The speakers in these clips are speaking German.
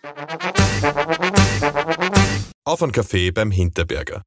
Auf einen Kaffee beim Hinterberger.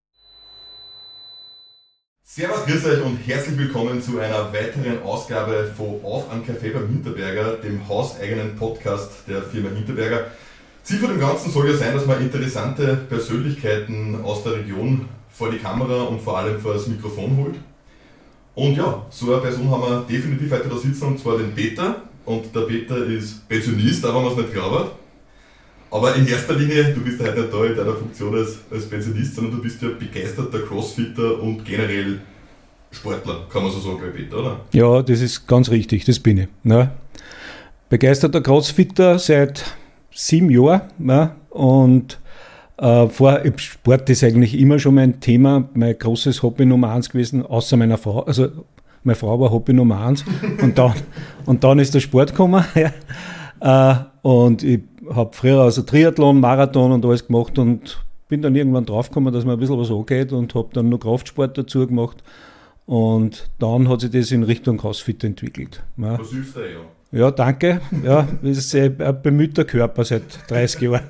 Servus, grüß euch und herzlich willkommen zu einer weiteren Ausgabe von Auf einen Kaffee beim Hinterberger, dem hauseigenen Podcast der Firma Hinterberger. Ziel von dem Ganzen soll ja sein, dass man interessante Persönlichkeiten aus der Region vor die Kamera und vor allem vor das Mikrofon holt. Und ja, so eine Person haben wir definitiv heute da sitzen, und zwar den Peter. Und der Peter ist Pensionist, auch wenn man es nicht glaubt. Aber in erster Linie, du bist ja heute nicht da in deiner Funktion als Pensionist, sondern du bist ja begeisterter Crossfitter und generell Sportler, kann man so sagen, Peter, oder? Ja, das ist ganz richtig, das bin ich. Ne? Begeisterter Crossfitter seit 7 Jahren. Ne? Und Sport ist eigentlich immer schon mein Thema, mein großes Hobby Nummer 1 gewesen, außer meiner Frau. Also meine Frau war Hobby Nummer 1 und dann ist der Sport gekommen. Ja. Und ich habe früher also Triathlon, Marathon und alles gemacht und bin dann irgendwann draufgekommen, dass mir ein bisschen was angeht und habe dann noch Kraftsport dazu gemacht. Und dann hat sich das in Richtung Crossfit entwickelt. Ja. Was hilft dir, ja? Ja, danke. Ja, das ist ein bemühter Körper seit 30 Jahren.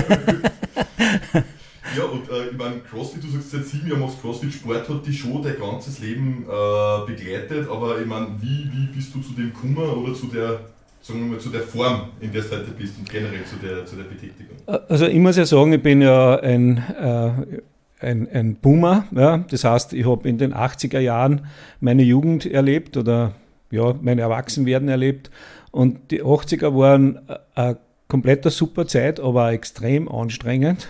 Ja, und ich meine, Crossfit, du sagst seit 7 Jahren machst Crossfit, Sport hat dich schon dein ganzes Leben begleitet, aber ich meine, wie bist du zu dem gekommen oder zu der, sagen wir mal, zu der Form, in der du heute bist und generell zu der Betätigung? Also ich muss ja sagen, ich bin ja ein Boomer, ja? Das heißt, ich habe in den 80er Jahren meine Jugend erlebt oder ja, mein Erwachsenwerden erlebt und die 80er waren eine kompletter super Zeit, aber extrem anstrengend.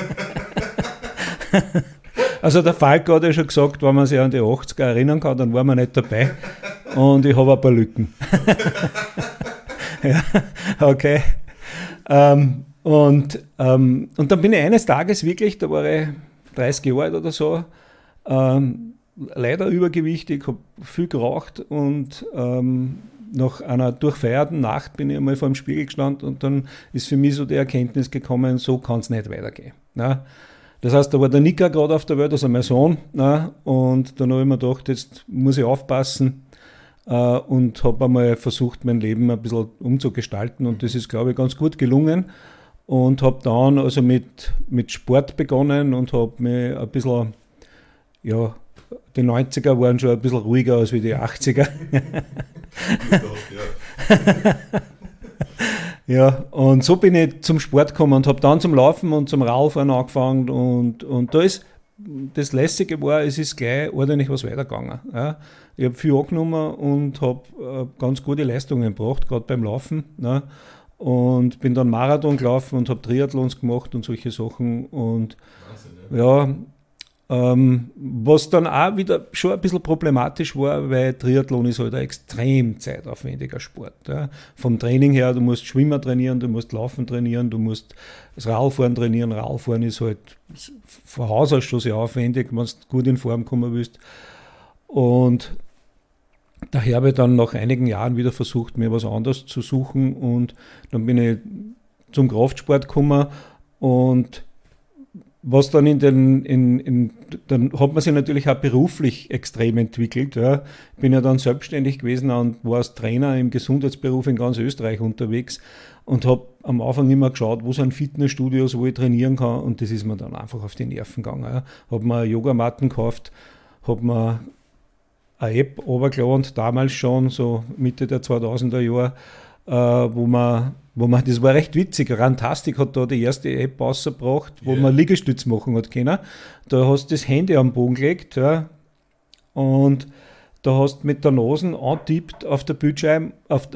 Also der Falk hat ja schon gesagt, wenn man sich an die 80er erinnern kann, dann war man nicht dabei und ich habe ein paar Lücken. Ja, okay. Und dann bin ich eines Tages wirklich, da war ich 30 Jahre alt oder so, leider übergewichtig, habe viel geraucht und nach einer durchfeierten Nacht bin ich einmal vor dem Spiegel gestanden und dann ist für mich so die Erkenntnis gekommen, so kann es nicht weitergehen. Ne? Das heißt, da war der Nika gerade auf der Welt, also mein Sohn, ne? Und dann habe ich mir gedacht, jetzt muss ich aufpassen und habe einmal versucht, mein Leben ein bisschen umzugestalten und das ist, glaube ich, ganz gut gelungen und habe dann also mit Sport begonnen und habe mich ein bisschen, ja, die 90er waren schon ein bisschen ruhiger als wie die 80er. Ja, und so bin ich zum Sport gekommen und habe dann zum Laufen und zum Radfahren angefangen und da ist das Lässige war, es ist gleich ordentlich was weitergegangen. Ja. Ich habe viel angenommen und habe ganz gute Leistungen gebracht, gerade beim Laufen. Ne. Und bin dann Marathon gelaufen und habe Triathlons gemacht und solche Sachen und Wahnsinn, ja. Was dann auch wieder schon ein bisschen problematisch war, weil Triathlon ist halt ein extrem zeitaufwendiger Sport. Ja. Vom Training her, du musst Schwimmer trainieren, du musst Laufen trainieren, du musst das Radfahren trainieren. Radfahren ist halt von Haus aus schon sehr aufwendig, wenn du gut in Form kommen willst. Und daher habe ich dann nach einigen Jahren wieder versucht, mir was anderes zu suchen und dann bin ich zum Kraftsport gekommen und was dann dann hat man sich natürlich auch beruflich extrem entwickelt. Ja. Ich bin ja dann selbstständig gewesen und war als Trainer im Gesundheitsberuf in ganz Österreich unterwegs und habe am Anfang immer geschaut, wo sind Fitnessstudios, wo ich trainieren kann und das ist mir dann einfach auf die Nerven gegangen. Ja. Habe mir Yogamatten gekauft, habe mir eine App runtergeladen, damals schon, so Mitte der 2000er Jahre, wo man, das war recht witzig, Rantastic hat da die erste App rausgebracht, wo man Liegestütz machen hat können. Da hast du das Handy am Boden gelegt, ja, und da hast du mit der Nase antippt auf der Bildschirm, auf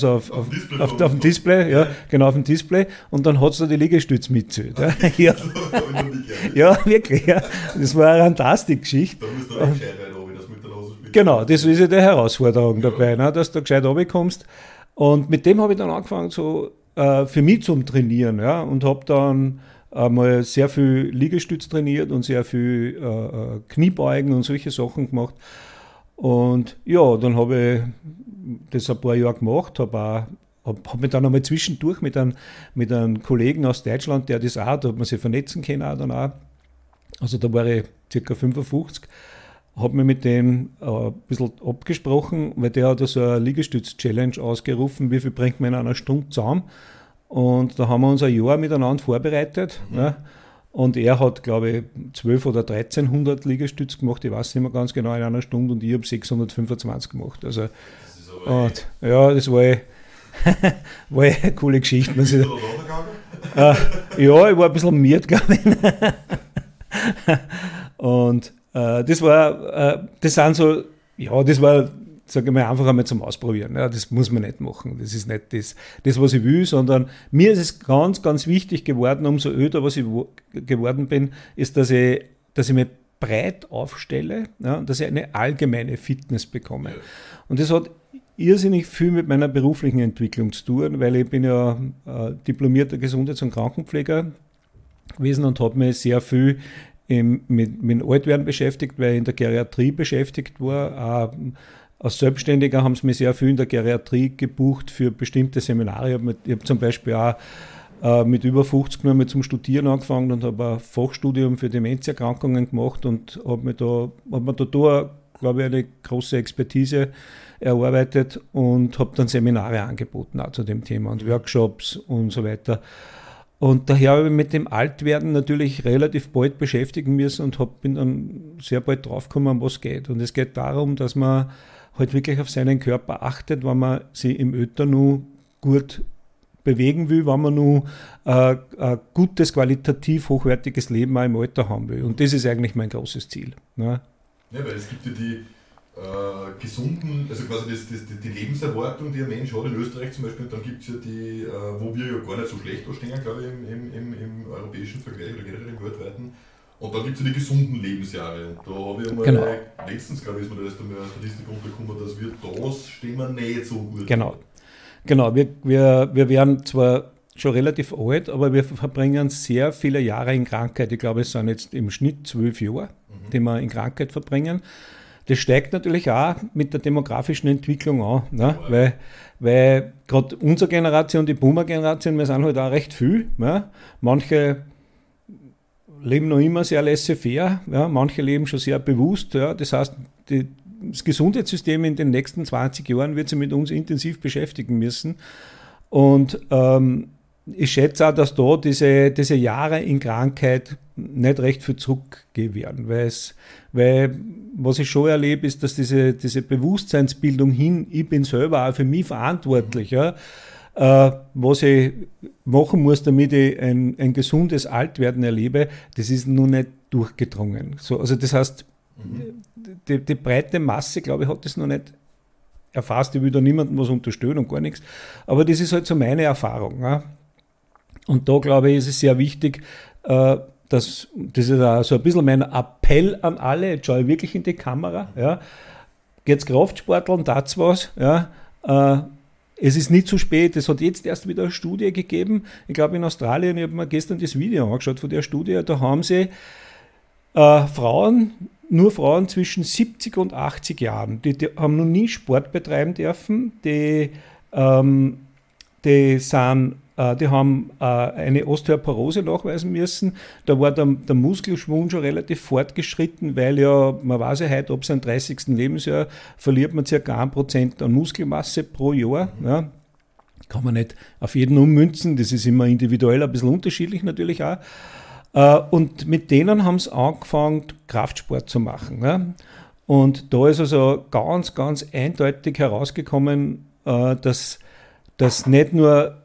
dem Display, ja, genau auf dem Display, und dann hat es da die Liegestütz mitgezählt. Ja. Ja. Ja, wirklich, ja. Das war eine Rantastic-Geschichte. Da musst du auch gescheit rein, das mit der Nase spielt. Genau, das ist ja die Herausforderung dabei, ne, dass du gescheit runterkommst. Und mit dem habe ich dann angefangen, so für mich zum Trainieren, ja, und habe dann mal sehr viel Liegestütz trainiert und sehr viel Kniebeugen und solche Sachen gemacht. Und ja, dann habe ich das ein paar Jahre gemacht, habe mich dann einmal zwischendurch mit einem Kollegen aus Deutschland, der das auch, da hat man sich vernetzen können auch dann auch. Also da war ich ca. 55. Habe mich mit dem ein bisschen abgesprochen, weil der hat so eine Liegestütz-Challenge ausgerufen, wie viel bringt man in einer Stunde zusammen. Und da haben wir uns ein Jahr miteinander vorbereitet. Ne? Und er hat, glaube ich, 1200 oder 1300 Liegestütze gemacht, ich weiß nicht mehr ganz genau, in einer Stunde, und ich habe 625 gemacht. Also, und, ja, das war war eine coole Geschichte. Bist du da runtergegangen? Ja, ich war ein bisschen miert, glaube ich. Und das sind so, ja, das war, sage ich mal, einfach einmal zum Ausprobieren. Ja, das muss man nicht machen. Das ist nicht das, was ich will, sondern mir ist es ganz, ganz wichtig geworden, umso öder, was ich geworden bin, ist, dass ich mich breit aufstelle, ja, und dass ich eine allgemeine Fitness bekomme. Ja. Und das hat irrsinnig viel mit meiner beruflichen Entwicklung zu tun, weil ich bin ja diplomierter Gesundheits- und Krankenpfleger gewesen und habe mich sehr viel mit Altwerden beschäftigt, weil ich in der Geriatrie beschäftigt war. Als Selbstständiger haben sie mich sehr viel in der Geriatrie gebucht für bestimmte Seminare. Ich habe zum Beispiel auch mit über 50 nur zum Studieren angefangen und habe ein Fachstudium für Demenzerkrankungen gemacht und habe mir da, glaube ich, eine große Expertise erarbeitet und habe dann Seminare angeboten auch zu dem Thema und Workshops und so weiter. Und daher habe ich mit dem Altwerden natürlich relativ bald beschäftigen müssen und bin dann sehr bald draufgekommen, um was geht. Und es geht darum, dass man halt wirklich auf seinen Körper achtet, wenn man sich im Öter nur gut bewegen will, wenn man nur ein gutes, qualitativ hochwertiges Leben auch im Alter haben will. Und das ist eigentlich mein großes Ziel. Ne? Ja, weil es gibt ja die gesunden, also quasi die Lebenserwartung, die ein Mensch hat in Österreich zum Beispiel, und dann gibt es ja die, wo wir ja gar nicht so schlecht da stehen, glaube ich, im europäischen Vergleich oder generell im weltweiten. Und dann gibt es ja die gesunden Lebensjahre. Da habe ich einmal letztens, glaube ich, ist mir das eine Statistik untergekommen, dass wir das stehen nicht so gut. Genau. Wir werden zwar schon relativ alt, aber wir verbringen sehr viele Jahre in Krankheit. Ich glaube, es sind jetzt im Schnitt 12 Jahre, die wir in Krankheit verbringen. Das steigt natürlich auch mit der demografischen Entwicklung an, ne? Weil gerade unsere Generation, die Boomer-Generation, wir sind halt auch recht viel. Ne? Manche leben noch immer sehr laissez-faire, ja? Manche leben schon sehr bewusst. Ja? Das heißt, das Gesundheitssystem in den nächsten 20 Jahren wird sich mit uns intensiv beschäftigen müssen. Und ich schätze auch, dass da diese Jahre in Krankheit nicht recht viel zurückgehen werden, weil was ich schon erlebe, ist, dass diese Bewusstseinsbildung hin, ich bin selber auch für mich verantwortlich, ja, was ich machen muss, damit ich ein gesundes Altwerden erlebe, das ist noch nicht durchgedrungen. So, also das heißt, die breite Masse, glaube ich, hat das noch nicht erfasst. Ich will da niemandem was unterstellen und gar nichts, aber das ist halt so meine Erfahrung. Ja. Und da, glaube ich, ist es sehr wichtig, das ist auch so ein bisschen mein Appell an alle, jetzt schaue ich wirklich in die Kamera, ja, geht's Kraftsporteln, tat's was, ja, es ist nicht zu spät, es hat jetzt erst wieder eine Studie gegeben, ich glaube in Australien, ich habe mir gestern das Video angeschaut von der Studie, da haben sie nur Frauen zwischen 70 und 80 Jahren, die haben noch nie Sport betreiben dürfen, die haben eine Osteoporose nachweisen müssen. Da war der Muskelschwund schon relativ fortgeschritten, weil ja, man weiß ja heute, ab seinem 30. Lebensjahr verliert man ca. 1% an Muskelmasse pro Jahr. Ja. Kann man nicht auf jeden ummünzen, das ist immer individuell ein bisschen unterschiedlich natürlich auch. Und mit denen haben sie angefangen, Kraftsport zu machen. Ja. Und da ist also ganz, ganz eindeutig herausgekommen, dass nicht nur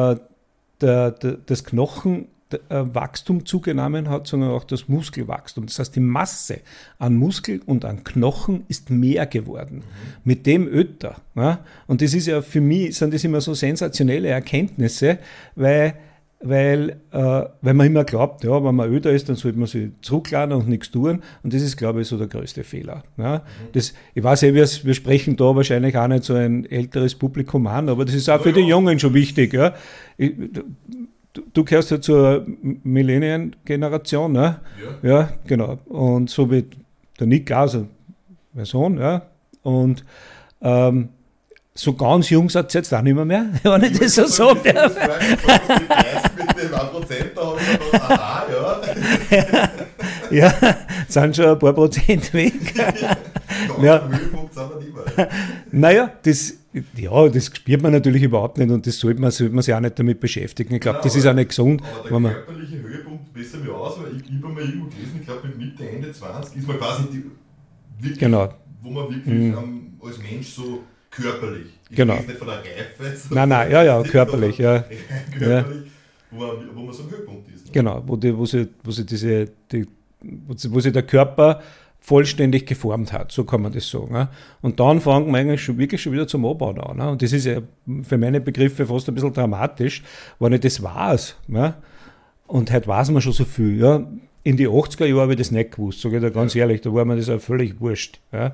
das Knochenwachstum zugenommen hat, sondern auch das Muskelwachstum. Das heißt, die Masse an Muskel und an Knochen ist mehr geworden. Mit dem Öter. Ja? Und das ist ja für mich, sind das immer so sensationelle Erkenntnisse, weil man immer glaubt, ja, wenn man öder ist, dann sollte man sich zurückladen und nichts tun. Und das ist, glaube ich, so der größte Fehler. Ja, ich weiß ja, wir sprechen da wahrscheinlich auch nicht so ein älteres Publikum an, aber das ist auch für die Jungen schon wichtig. Ja. Du gehörst ja zur Millennium-Generation, ne? Ja, genau. Und so wie der Nick, also mein Sohn, ja. Und so ganz jung seid ihr jetzt auch nicht mehr, wenn ich das so sagen darf. Mit dem 1%, da habe ich gedacht, aha, ja. Ja, sind schon ein paar Prozent weg. Ja. Höhepunkt sind wir nicht mehr. Naja, das Ja, das spürt man natürlich überhaupt nicht und das sollte man sich auch nicht damit beschäftigen. Ich glaube, das ist auch nicht gesund. Aber der körperliche Höhepunkt, besser mir aus, weil ich habe mal irgendwo gelesen, ich glaube mit Mitte, Ende 20 ist man quasi wirklich, Genau. wo man wirklich als Mensch so körperlich, ich Genau. rede nicht von der Reife, Nein, körperlich, ja. Körperlich, wo man so am Höhepunkt ist. Ne? Genau, wo sich der Körper vollständig geformt hat, so kann man das sagen. Ne? Und dann fangen wir eigentlich schon wieder zum Abbauen an. Ne? Und das ist ja für meine Begriffe fast ein bisschen dramatisch, wenn ich das weiß. Ne? Und heute weiß man schon so viel. Ja? In die 80er Jahren habe ich das nicht gewusst, sage ich dir ganz ehrlich, da war mir das auch völlig wurscht. Ja?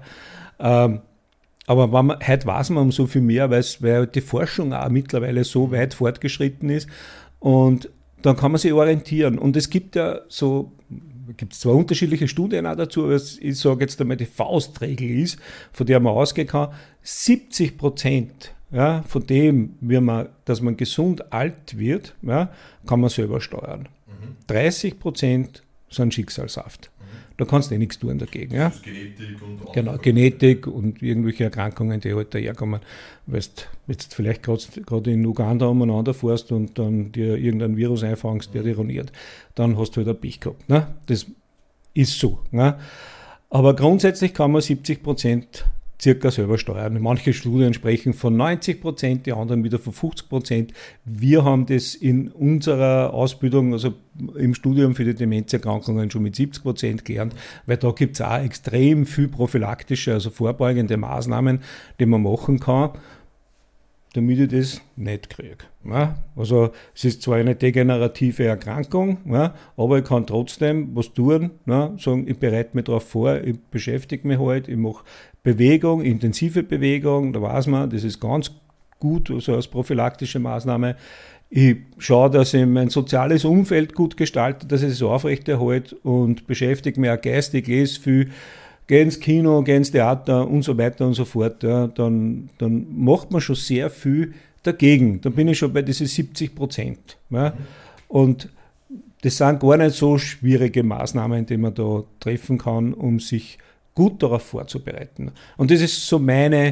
Aber heute weiß man um so viel mehr, weil die Forschung auch mittlerweile so weit fortgeschritten ist und dann kann man sich orientieren. Und es gibt ja gibt es zwar unterschiedliche Studien auch dazu, aber ich sage jetzt einmal, die Faustregel ist, von der man ausgehen kann, 70% ja, von dem, dass man gesund alt wird, ja, kann man selber steuern. 30% sind Schicksalshaft. Da kannst du nichts tun dagegen. Ja? Das ist Genetik und genau, Genetik und irgendwelche Erkrankungen, die halt daherkommen, weil du jetzt vielleicht gerade in Uganda umeinander fährst und dann dir irgendein Virus einfangst, der dich ruiniert. Dann hast du halt ein Pech gehabt. Ne? Das ist so. Ne? Aber grundsätzlich kann man 70% circa selber steuern. Manche Studien sprechen von 90%, die anderen wieder von 50%. Wir haben das in unserer Ausbildung, also im Studium für die Demenzerkrankungen schon mit 70% gelernt, weil da gibt es auch extrem viel prophylaktische, also vorbeugende Maßnahmen, die man machen kann, damit ich das nicht kriege. Ja? Also es ist zwar eine degenerative Erkrankung, ja, aber ich kann trotzdem was tun, ja, sagen, ich bereite mich darauf vor, ich beschäftige mich halt, ich mache Bewegung, intensive Bewegung, da weiß man, das ist ganz gut, also als prophylaktische Maßnahme. Ich schaue, dass ich mein soziales Umfeld gut gestalte, dass ich es aufrechterhalte und beschäftige mich auch geistig, lese viel, gehe ins Kino, gehe ins Theater und so weiter und so fort. Ja, dann macht man schon sehr viel dagegen. Dann bin ich schon bei diesen 70%. Ja. Und das sind gar nicht so schwierige Maßnahmen, die man da treffen kann, um sich gut darauf vorzubereiten. Und das ist so meine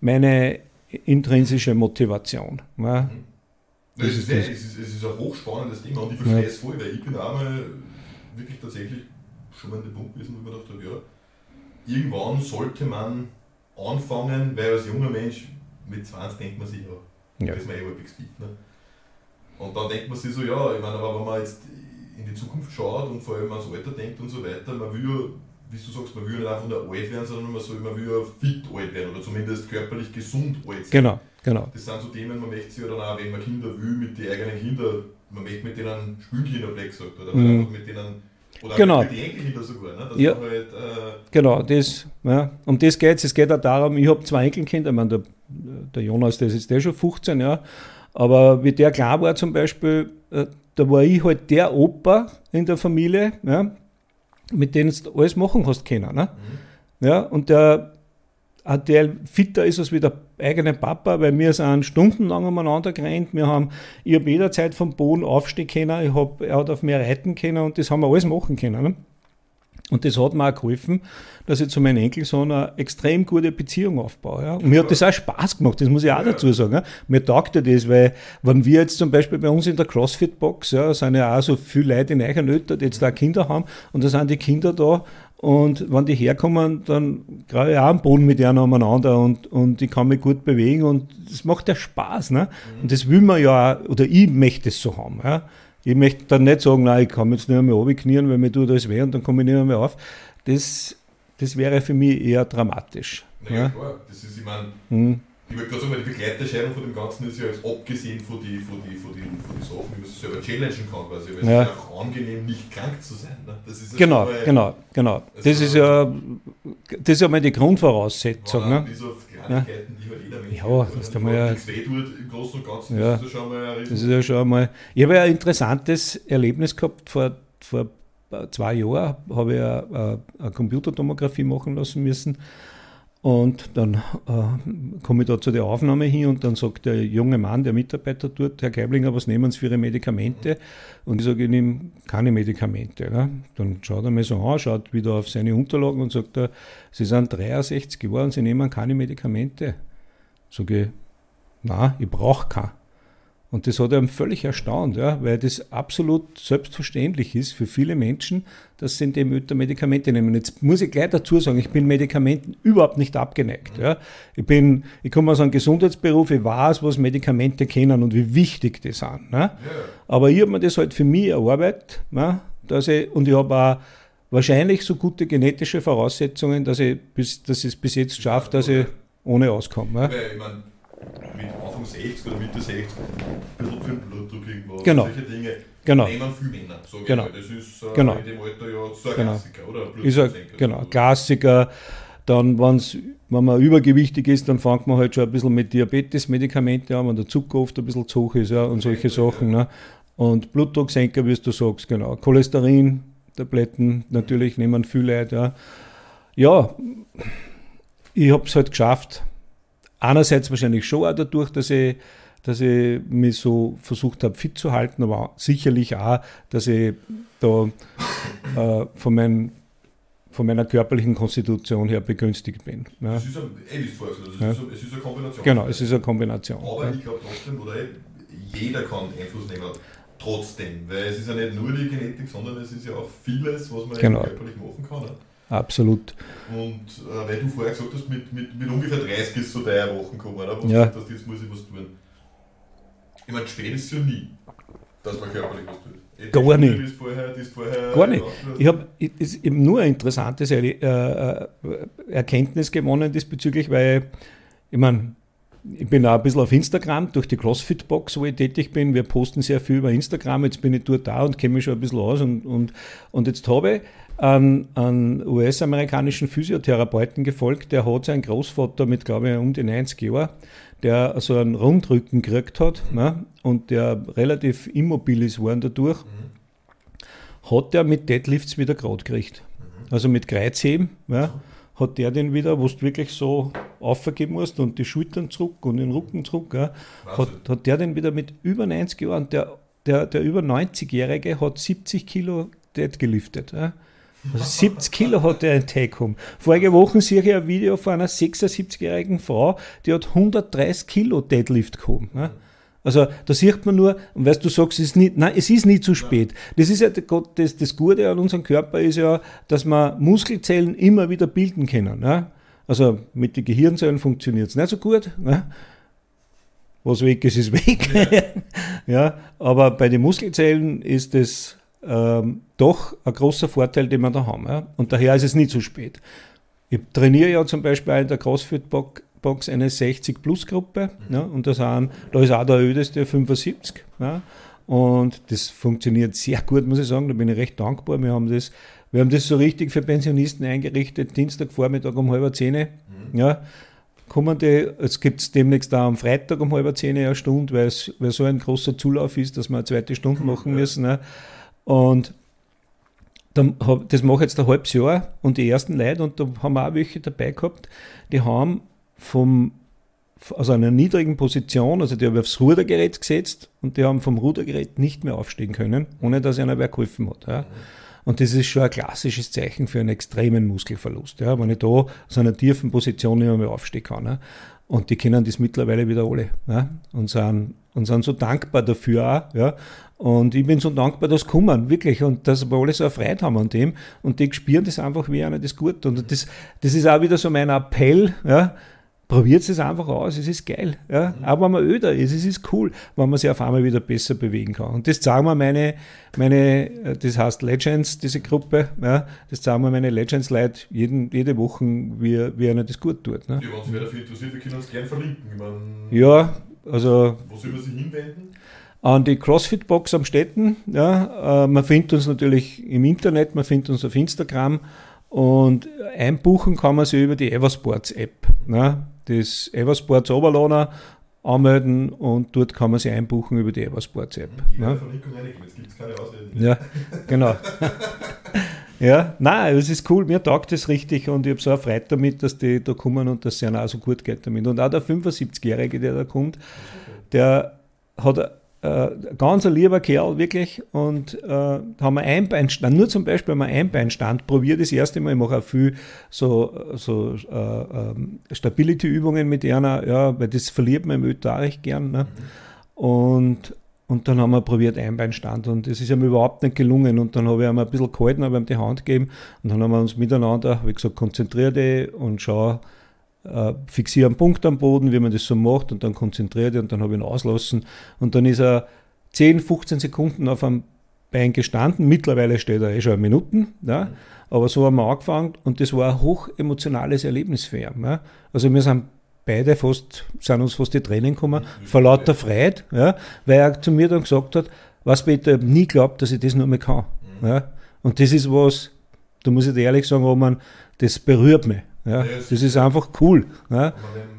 intrinsische Motivation. Ja. Es ist ein hochspannendes Thema und ich verstehe es voll, weil ich bin auch mal wirklich tatsächlich schon mal an dem Punkt gewesen, wo ich mir gedacht habe, ja, irgendwann sollte man anfangen, weil als junger Mensch mit 20 denkt man sich, da ist man halbwegs fit. Ne? Und dann denkt man sich so, ja, ich meine, aber wenn man jetzt in die Zukunft schaut und vor allem ans Alter denkt und so weiter, man will ja, wie du sagst, man will nicht einfach nur alt werden, sondern man will ja fit alt werden oder zumindest körperlich gesund alt sein. Genau. Das sind so Themen, man möchte sich ja dann auch, wenn man Kinder will, mit den eigenen Kindern, man möchte mit denen Spielkinder gesagt oder einfach mit denen, oder mit den Enkelkinder sogar. Ne? Dass man halt, genau, um das geht es. Es geht auch darum, ich habe 2 Enkelkinder, ich meine, der Jonas, der ist jetzt schon 15, ja, aber wie der klein war zum Beispiel, da war ich halt der Opa in der Familie, ja, mit denen du alles machen hast können. Ne? Ja, und der fitter ist als wie der eigene Papa, weil wir sind stundenlang umeinander gerannt. Ich habe jederzeit vom Boden aufstehen können, er hat auf mir reiten können und das haben wir alles machen können. Ne? Und das hat mir auch geholfen, dass ich zu meinem Enkelsohn eine extrem gute Beziehung aufbaue. Ja? Und mir hat das auch Spaß gemacht, das muss ich auch dazu sagen. Ja? Mir taugt das, weil wenn wir jetzt zum Beispiel bei uns in der CrossFit-Box, ja, sind ja auch so viele Leute in Eichernötter, die jetzt da Kinder haben und da sind die Kinder da und wenn die herkommen, dann grabe ich auch am Boden mit denen umeinander und ich kann mich gut bewegen und das macht ja Spaß. Ne? Und das will man ja auch, oder ich möchte es so haben. Ja? Ich möchte dann nicht sagen, nein, ich kann jetzt nicht mehr runterknien, weil mir tut alles weh und dann komme ich nicht mehr auf. Das wäre für mich eher dramatisch. Naja, klar. Das ist, ich meine, ich würde gerade sagen, die Begleiterscheinung von dem Ganzen ist ja jetzt abgesehen von die Sachen, wie man sich selber challengen kann, quasi. Weil es ist auch angenehm, nicht krank zu sein. Ne? Das ist ja genau. Das ist ja mal die Grundvoraussetzung. Ne? Bis auf Kleinigkeiten, die halt jeder Mensch das da mal nichts wehtut im Großen und Ganzen, das ist ja schon mal ein Riesen. Das ist ja schon mal. Ich habe ja ein interessantes Erlebnis gehabt. Vor 2 Jahren habe ich eine Computertomographie machen lassen müssen. Und dann komme ich da zu der Aufnahme hin und dann sagt der junge Mann, der Mitarbeiter dort, Herr Geiblinger, was nehmen Sie für Ihre Medikamente? Und ich sage, ich nehme keine Medikamente. Ne? Dann schaut er mir so an, schaut wieder auf seine Unterlagen und sagt, Sie sind 63 geworden, Sie nehmen keine Medikamente. Sage ich, nein, ich brauche keinen. Und das hat einem völlig erstaunt, ja, weil das absolut selbstverständlich ist für viele Menschen, dass sie in dem Alter Medikamente nehmen. Jetzt muss ich gleich dazu sagen, ich bin Medikamenten überhaupt nicht abgeneigt. Ja. Ich komme aus einem Gesundheitsberuf, ich weiß, was Medikamente kennen und wie wichtig die sind. Ne. Ja. Aber ich habe mir das halt für mich erarbeitet, ne, und ich habe auch wahrscheinlich so gute genetische Voraussetzungen, dass ich es bis jetzt schaffe, dass ich ohne auskomme. Ja. Ich meine, mit Anfang 60 oder Mitte 60 ein bisschen für den Blutdruck irgendwo. Genau. Solche Dinge genau. nehmen viele Männer. So genau. Das ist genau. in dem Alter ja so ein genau. Klassiker, oder? Ist ein Klassiker. Dann, wenn man übergewichtig ist, dann fängt man halt schon ein bisschen mit Diabetes-Medikamenten an, wenn der Zucker oft ein bisschen zu hoch ist, ja, und solche Sachen. Ja. Ne? Und Blutdrucksenker, wie du sagst, genau. Cholesterin-Tabletten natürlich nehmen viele Leute. Ja, ich habe es halt geschafft. Einerseits wahrscheinlich schon auch dadurch, dass ich mich so versucht habe, fit zu halten, aber sicherlich auch, dass ich da von meiner körperlichen Konstitution her begünstigt bin. Ja. Es ist es ist eine Kombination. Genau, es ist eine Kombination. Aber ich glaube trotzdem, jeder kann Einfluss nehmen, trotzdem. Weil es ist ja nicht nur die Genetik, sondern es ist ja auch vieles, was man körperlich machen kann. Ne? Absolut. Und weil du vorher gesagt hast, mit ungefähr 30 ist so deine Wochen gekommen, oder? Wo ja. du sagst, jetzt muss ich was tun. Ich meine, spät ist es ja nie, dass man körperlich was tut. Gar nicht. Gar nicht. Ich habe nur ein interessantes Erkenntnis gewonnen diesbezüglich, weil ich meine, ich bin auch ein bisschen auf Instagram durch die CrossFit-Box, wo ich tätig bin. Wir posten sehr viel über Instagram. Jetzt bin ich dort da und kenne mich schon ein bisschen aus. Und jetzt habe ich einen US-amerikanischen Physiotherapeuten gefolgt, der hat seinen Großvater mit, glaube ich, um die 90 Jahren, der so einen Rundrücken gekriegt hat, ne, und der relativ immobil ist worden dadurch, hat der mit Deadlifts wieder gerade gekriegt. Also mit Kreuzheben, ja, hat der den wieder, wo du wirklich so aufgeben musst und die Schultern zurück und den Rücken zurück, ja, hat der den wieder mit über 90 Jahren, der über 90-Jährige hat 70 Kilo deadgeliftet. Ja. Also 70 Kilo hat der ein Take-Home. Vorige Woche sehe ich ein Video von einer 76-jährigen Frau, die hat 130 Kilo Deadlift gehoben. Ja. Also da sieht man nur, und weißt du, sagst, es ist nie zu spät. Das ist ja das Gute an unserem Körper ist ja, dass wir Muskelzellen immer wieder bilden können. Ja. Also mit den Gehirnzellen funktioniert es nicht so gut. Ja. Was weg ist, ist weg. Ja, aber bei den Muskelzellen ist es doch ein großer Vorteil, den wir da haben. Ja. Und daher ist es nie zu spät. Ich trainiere ja zum Beispiel in der CrossFit-Box eine 60-Plus-Gruppe, ja, und da ist auch der älteste 75. Ja, und das funktioniert sehr gut, muss ich sagen, da bin ich recht dankbar. Wir haben das so richtig für Pensionisten eingerichtet, Dienstagvormittag um 9:30. Ja, es gibt es demnächst auch am Freitag um 9:30 eine Stunde, weil so ein großer Zulauf ist, dass wir eine zweite Stunde machen müssen. Ja. Und das mache ich jetzt ein halbes Jahr und die ersten Leute, und da haben wir auch welche dabei gehabt, die haben aus einer niedrigen Position, also die haben aufs Rudergerät gesetzt und die haben vom Rudergerät nicht mehr aufstehen können, ohne dass einer wer geholfen hat. Ja. Und das ist schon ein klassisches Zeichen für einen extremen Muskelverlust, ja, wenn ich da aus einer tiefen Position nicht mehr aufstehen kann. Ja. Und die kennen das mittlerweile wieder alle, ja, und sind so dankbar dafür auch. Ja. Und ich bin so dankbar, dass sie kommen, wirklich, und dass wir alle so eine Freude haben an dem. Und die spüren das einfach, wie einer das gut. Und das ist auch wieder so mein Appell, ja. Probiert es einfach aus, es ist geil. Ja. Auch wenn man öder ist, es ist cool, wenn man sich auf einmal wieder besser bewegen kann. Und das zeigen wir das heißt Legends, diese Gruppe, ja, das zeigen wir meine Legends-Leute jede Woche, wie einer das gut tut. Ne. Ja, wenn sich wer dafür interessiert, wir können uns gerne verlinken. Ja, also... Wo soll man sich hinwenden? An die CrossFit-Box am Städten. Ja, man findet uns natürlich im Internet, man findet uns auf Instagram, und einbuchen kann man sich über die Eversports-App. Ne. Das Eversports Oberlohner anmelden und dort kann man sich einbuchen über die Eversports-App. Ja, Verlinkung reingeben, jetzt gibt es keine Ausreden. Ja, genau. Ja, nein, es ist cool, mir taugt das richtig und ich habe so eine Freude damit, dass die da kommen und dass es ihnen auch so gut geht damit. Und auch der 75-Jährige, der da kommt, der hat ganz ein lieber Kerl, wirklich. Und haben wir Einbeinstand, nur zum Beispiel haben wir Einbeinstand probiert das erste Mal. Ich mache auch viel so Stability-Übungen mit einer, ja, weil das verliert man im ÖTA recht gern. Ne? Und dann haben wir probiert Einbeinstand und das ist ihm überhaupt nicht gelungen. Und dann habe ich ihm ein bisschen gehalten, habe ihm die Hand gegeben und dann haben wir uns miteinander, wie gesagt, konzentrier dich und schau, fixiere einen Punkt am Boden, wie man das so macht und dann konzentriert und dann habe ich ihn auslassen und dann ist er 10, 15 Sekunden auf einem Bein gestanden. Mittlerweile steht er schon Minuten, ja? Aber so haben wir angefangen und das war ein hochemotionales Erlebnis für ihn. Ja? Also wir sind beide sind uns fast die Tränen gekommen, vor lauter Freude, ja? Weil er zu mir dann gesagt hat, was Peter, ich habe nie geglaubt, dass ich das nur mehr kann. Ja? Und das ist was, da muss ich dir ehrlich sagen, Roman, das berührt mich. Ja? Das ist einfach cool. Ja?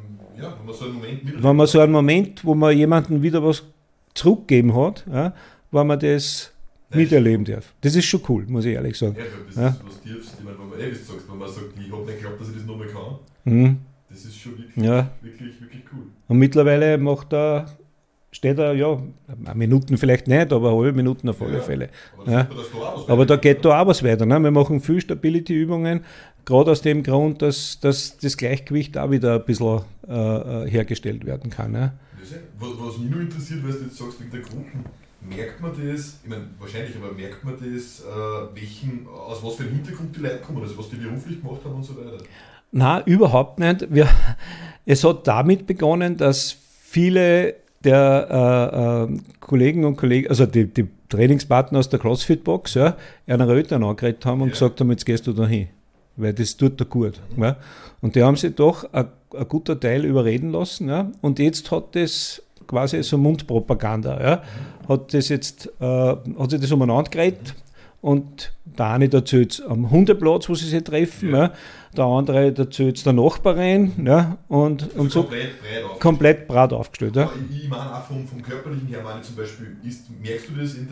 Wenn man so einen Moment, wo man jemandem wieder was zurückgeben hat, ja, wenn man das miterleben darf. Das ist schon cool, muss ich ehrlich sagen. Ja, das ist was Tiefst. Ich meine, wenn man sagst, wenn man sagt, ich habe nicht geglaubt, dass ich das noch mehr kann, das ist schon wirklich cool. Und mittlerweile steht er, ja, Minuten vielleicht nicht, aber halbe Minuten auf alle Fälle. Aber da geht da auch was weiter. Ne? Wir machen viel Stability-Übungen, gerade aus dem Grund, dass das Gleichgewicht auch wieder ein bisschen hergestellt werden kann. Ne? Was mich nur interessiert, weil du jetzt sagst, wegen der Gruppen, merkt man das, ich meine, wahrscheinlich, aber merkt man das, aus was für einem Hintergrund die Leute kommen, also was die beruflich gemacht haben und so weiter? Nein, überhaupt nicht. Es hat damit begonnen, dass viele der Kollegen und Kollegen, also die Trainingspartner aus der CrossFit-Box, ja, einer Eltern angeredet haben und gesagt haben, jetzt gehst du da hin, weil das tut dir gut. Ja. Und die haben sich doch ein guter Teil überreden lassen. Ja. Und jetzt hat das quasi so Mundpropaganda. Ja. Hat sich das umeinander geredet. Und der eine erzählt es am Hundeplatz, wo sie sich treffen, ja. Der andere erzählt es der Nachbarin, ja, und so komplett breit aufgestellt. Ja. Ich meine auch vom Körperlichen her, meine zum Beispiel, merkst du das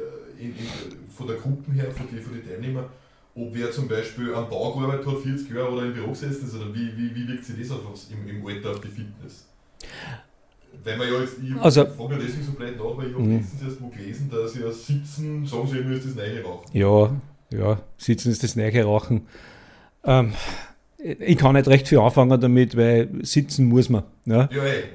von der Gruppe her, von den Teilnehmern, ob wer zum Beispiel am Bau gearbeitet hat, 40 Jahre oder im Büro gesessen ist, oder wie wirkt sich das im Alter auf die Fitness? Weil man ja jetzt, ich frage ja deswegen so blöd nach, weil ich habe letztens erst wo gelesen, dass ja Sitzen, sagen sie immer, ist das neue Rauchen. Ja, Sitzen ist das neue Rauchen. Ich kann nicht recht viel anfangen damit, weil sitzen muss man. Ja,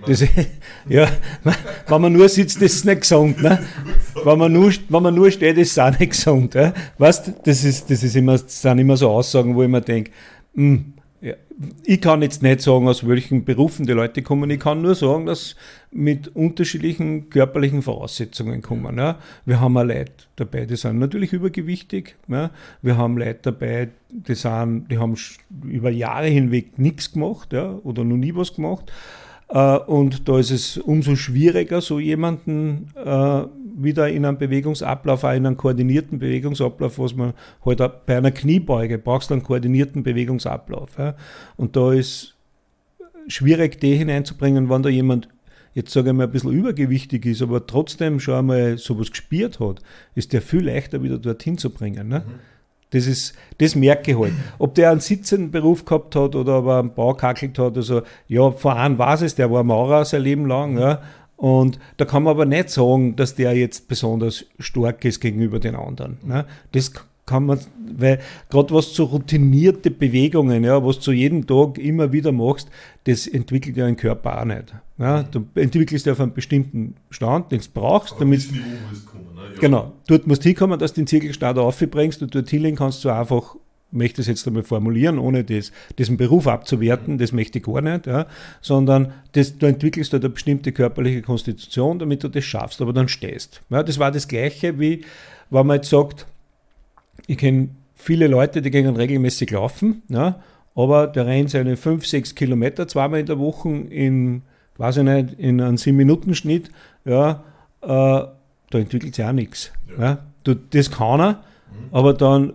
wenn man nur sitzt, das ist nicht gesund. Ne? Wenn man nur steht, ist es auch nicht gesund. Ja? Weißt, das sind immer so Aussagen, wo ich mir denke, ja, ich kann jetzt nicht sagen, aus welchen Berufen die Leute kommen. Ich kann nur sagen, dass mit unterschiedlichen körperlichen Voraussetzungen kommen. Ja. Wir haben auch Leute dabei, die sind natürlich übergewichtig. Ja. Wir haben Leute dabei, die haben über Jahre hinweg nichts gemacht, ja, oder noch nie was gemacht. Und da ist es umso schwieriger, so jemanden wieder in einem Bewegungsablauf, auch in einem koordinierten Bewegungsablauf, was man halt auch bei einer Kniebeuge brauchst du einen koordinierten Bewegungsablauf. Ja. Und da ist schwierig, die hineinzubringen, wenn da jemand, jetzt sage ich mal, ein bisschen übergewichtig ist, aber trotzdem schon einmal sowas gespürt hat, ist der viel leichter wieder dorthin zu bringen. Ne? Das merke ich halt. Ob der einen sitzenden Beruf gehabt hat oder ob er einen Bau kackelt hat, also ja, vor allem weiß es, der war Maurer sein Leben lang, ja. Und da kann man aber nicht sagen, dass der jetzt besonders stark ist gegenüber den anderen. Ne? Das kann man, weil gerade was so routinierte Bewegungen, ja, was du jeden Tag immer wieder machst, das entwickelt ja ein Körper auch nicht. Ja? Du entwickelst ja auf einen bestimmten Stand, den du brauchst, damit genau, dort musst du hinkommen, dass du den Zirkelstart aufbringst und dort hinlegen kannst du einfach, möchte es jetzt einmal formulieren, ohne diesen Beruf abzuwerten, das möchte ich gar nicht, ja, sondern du entwickelst halt eine bestimmte körperliche Konstitution, damit du das schaffst, aber dann stehst. Ja, das war das Gleiche, wie wenn man jetzt sagt, ich kenne viele Leute, die gehen regelmäßig laufen, ja, aber der rennt seine 5-6 Kilometer zweimal in der Woche in einem 7-Minuten-Schnitt, ja, da entwickelt sich auch nichts. Ja. Das kann er, aber dann...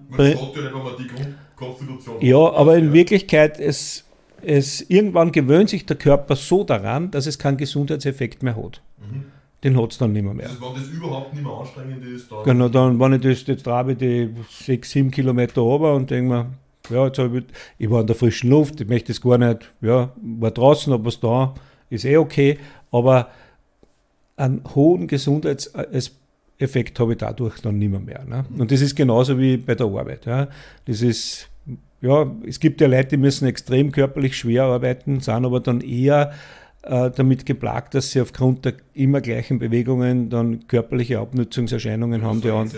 Ja, aber in Wirklichkeit, irgendwann gewöhnt sich der Körper so daran, dass es keinen Gesundheitseffekt mehr hat. Den hat es dann nicht mehr. Also wenn das überhaupt nicht mehr anstrengend ist, dann... Genau, dann, wenn ich jetzt trabe die 6-7 Kilometer runter und denke mir, ja, jetzt ich war in der frischen Luft, ich möchte das gar nicht, ja, war draußen, aber was da ist okay, aber einen hohen Gesundheitseffekt habe ich dadurch dann nicht mehr. Ne? Und das ist genauso wie bei der Arbeit. Ja? Das ist, ja, es gibt ja Leute, die müssen extrem körperlich schwer arbeiten, sind aber dann eher damit geplagt, dass sie aufgrund der immer gleichen Bewegungen dann körperliche Abnutzungserscheinungen haben.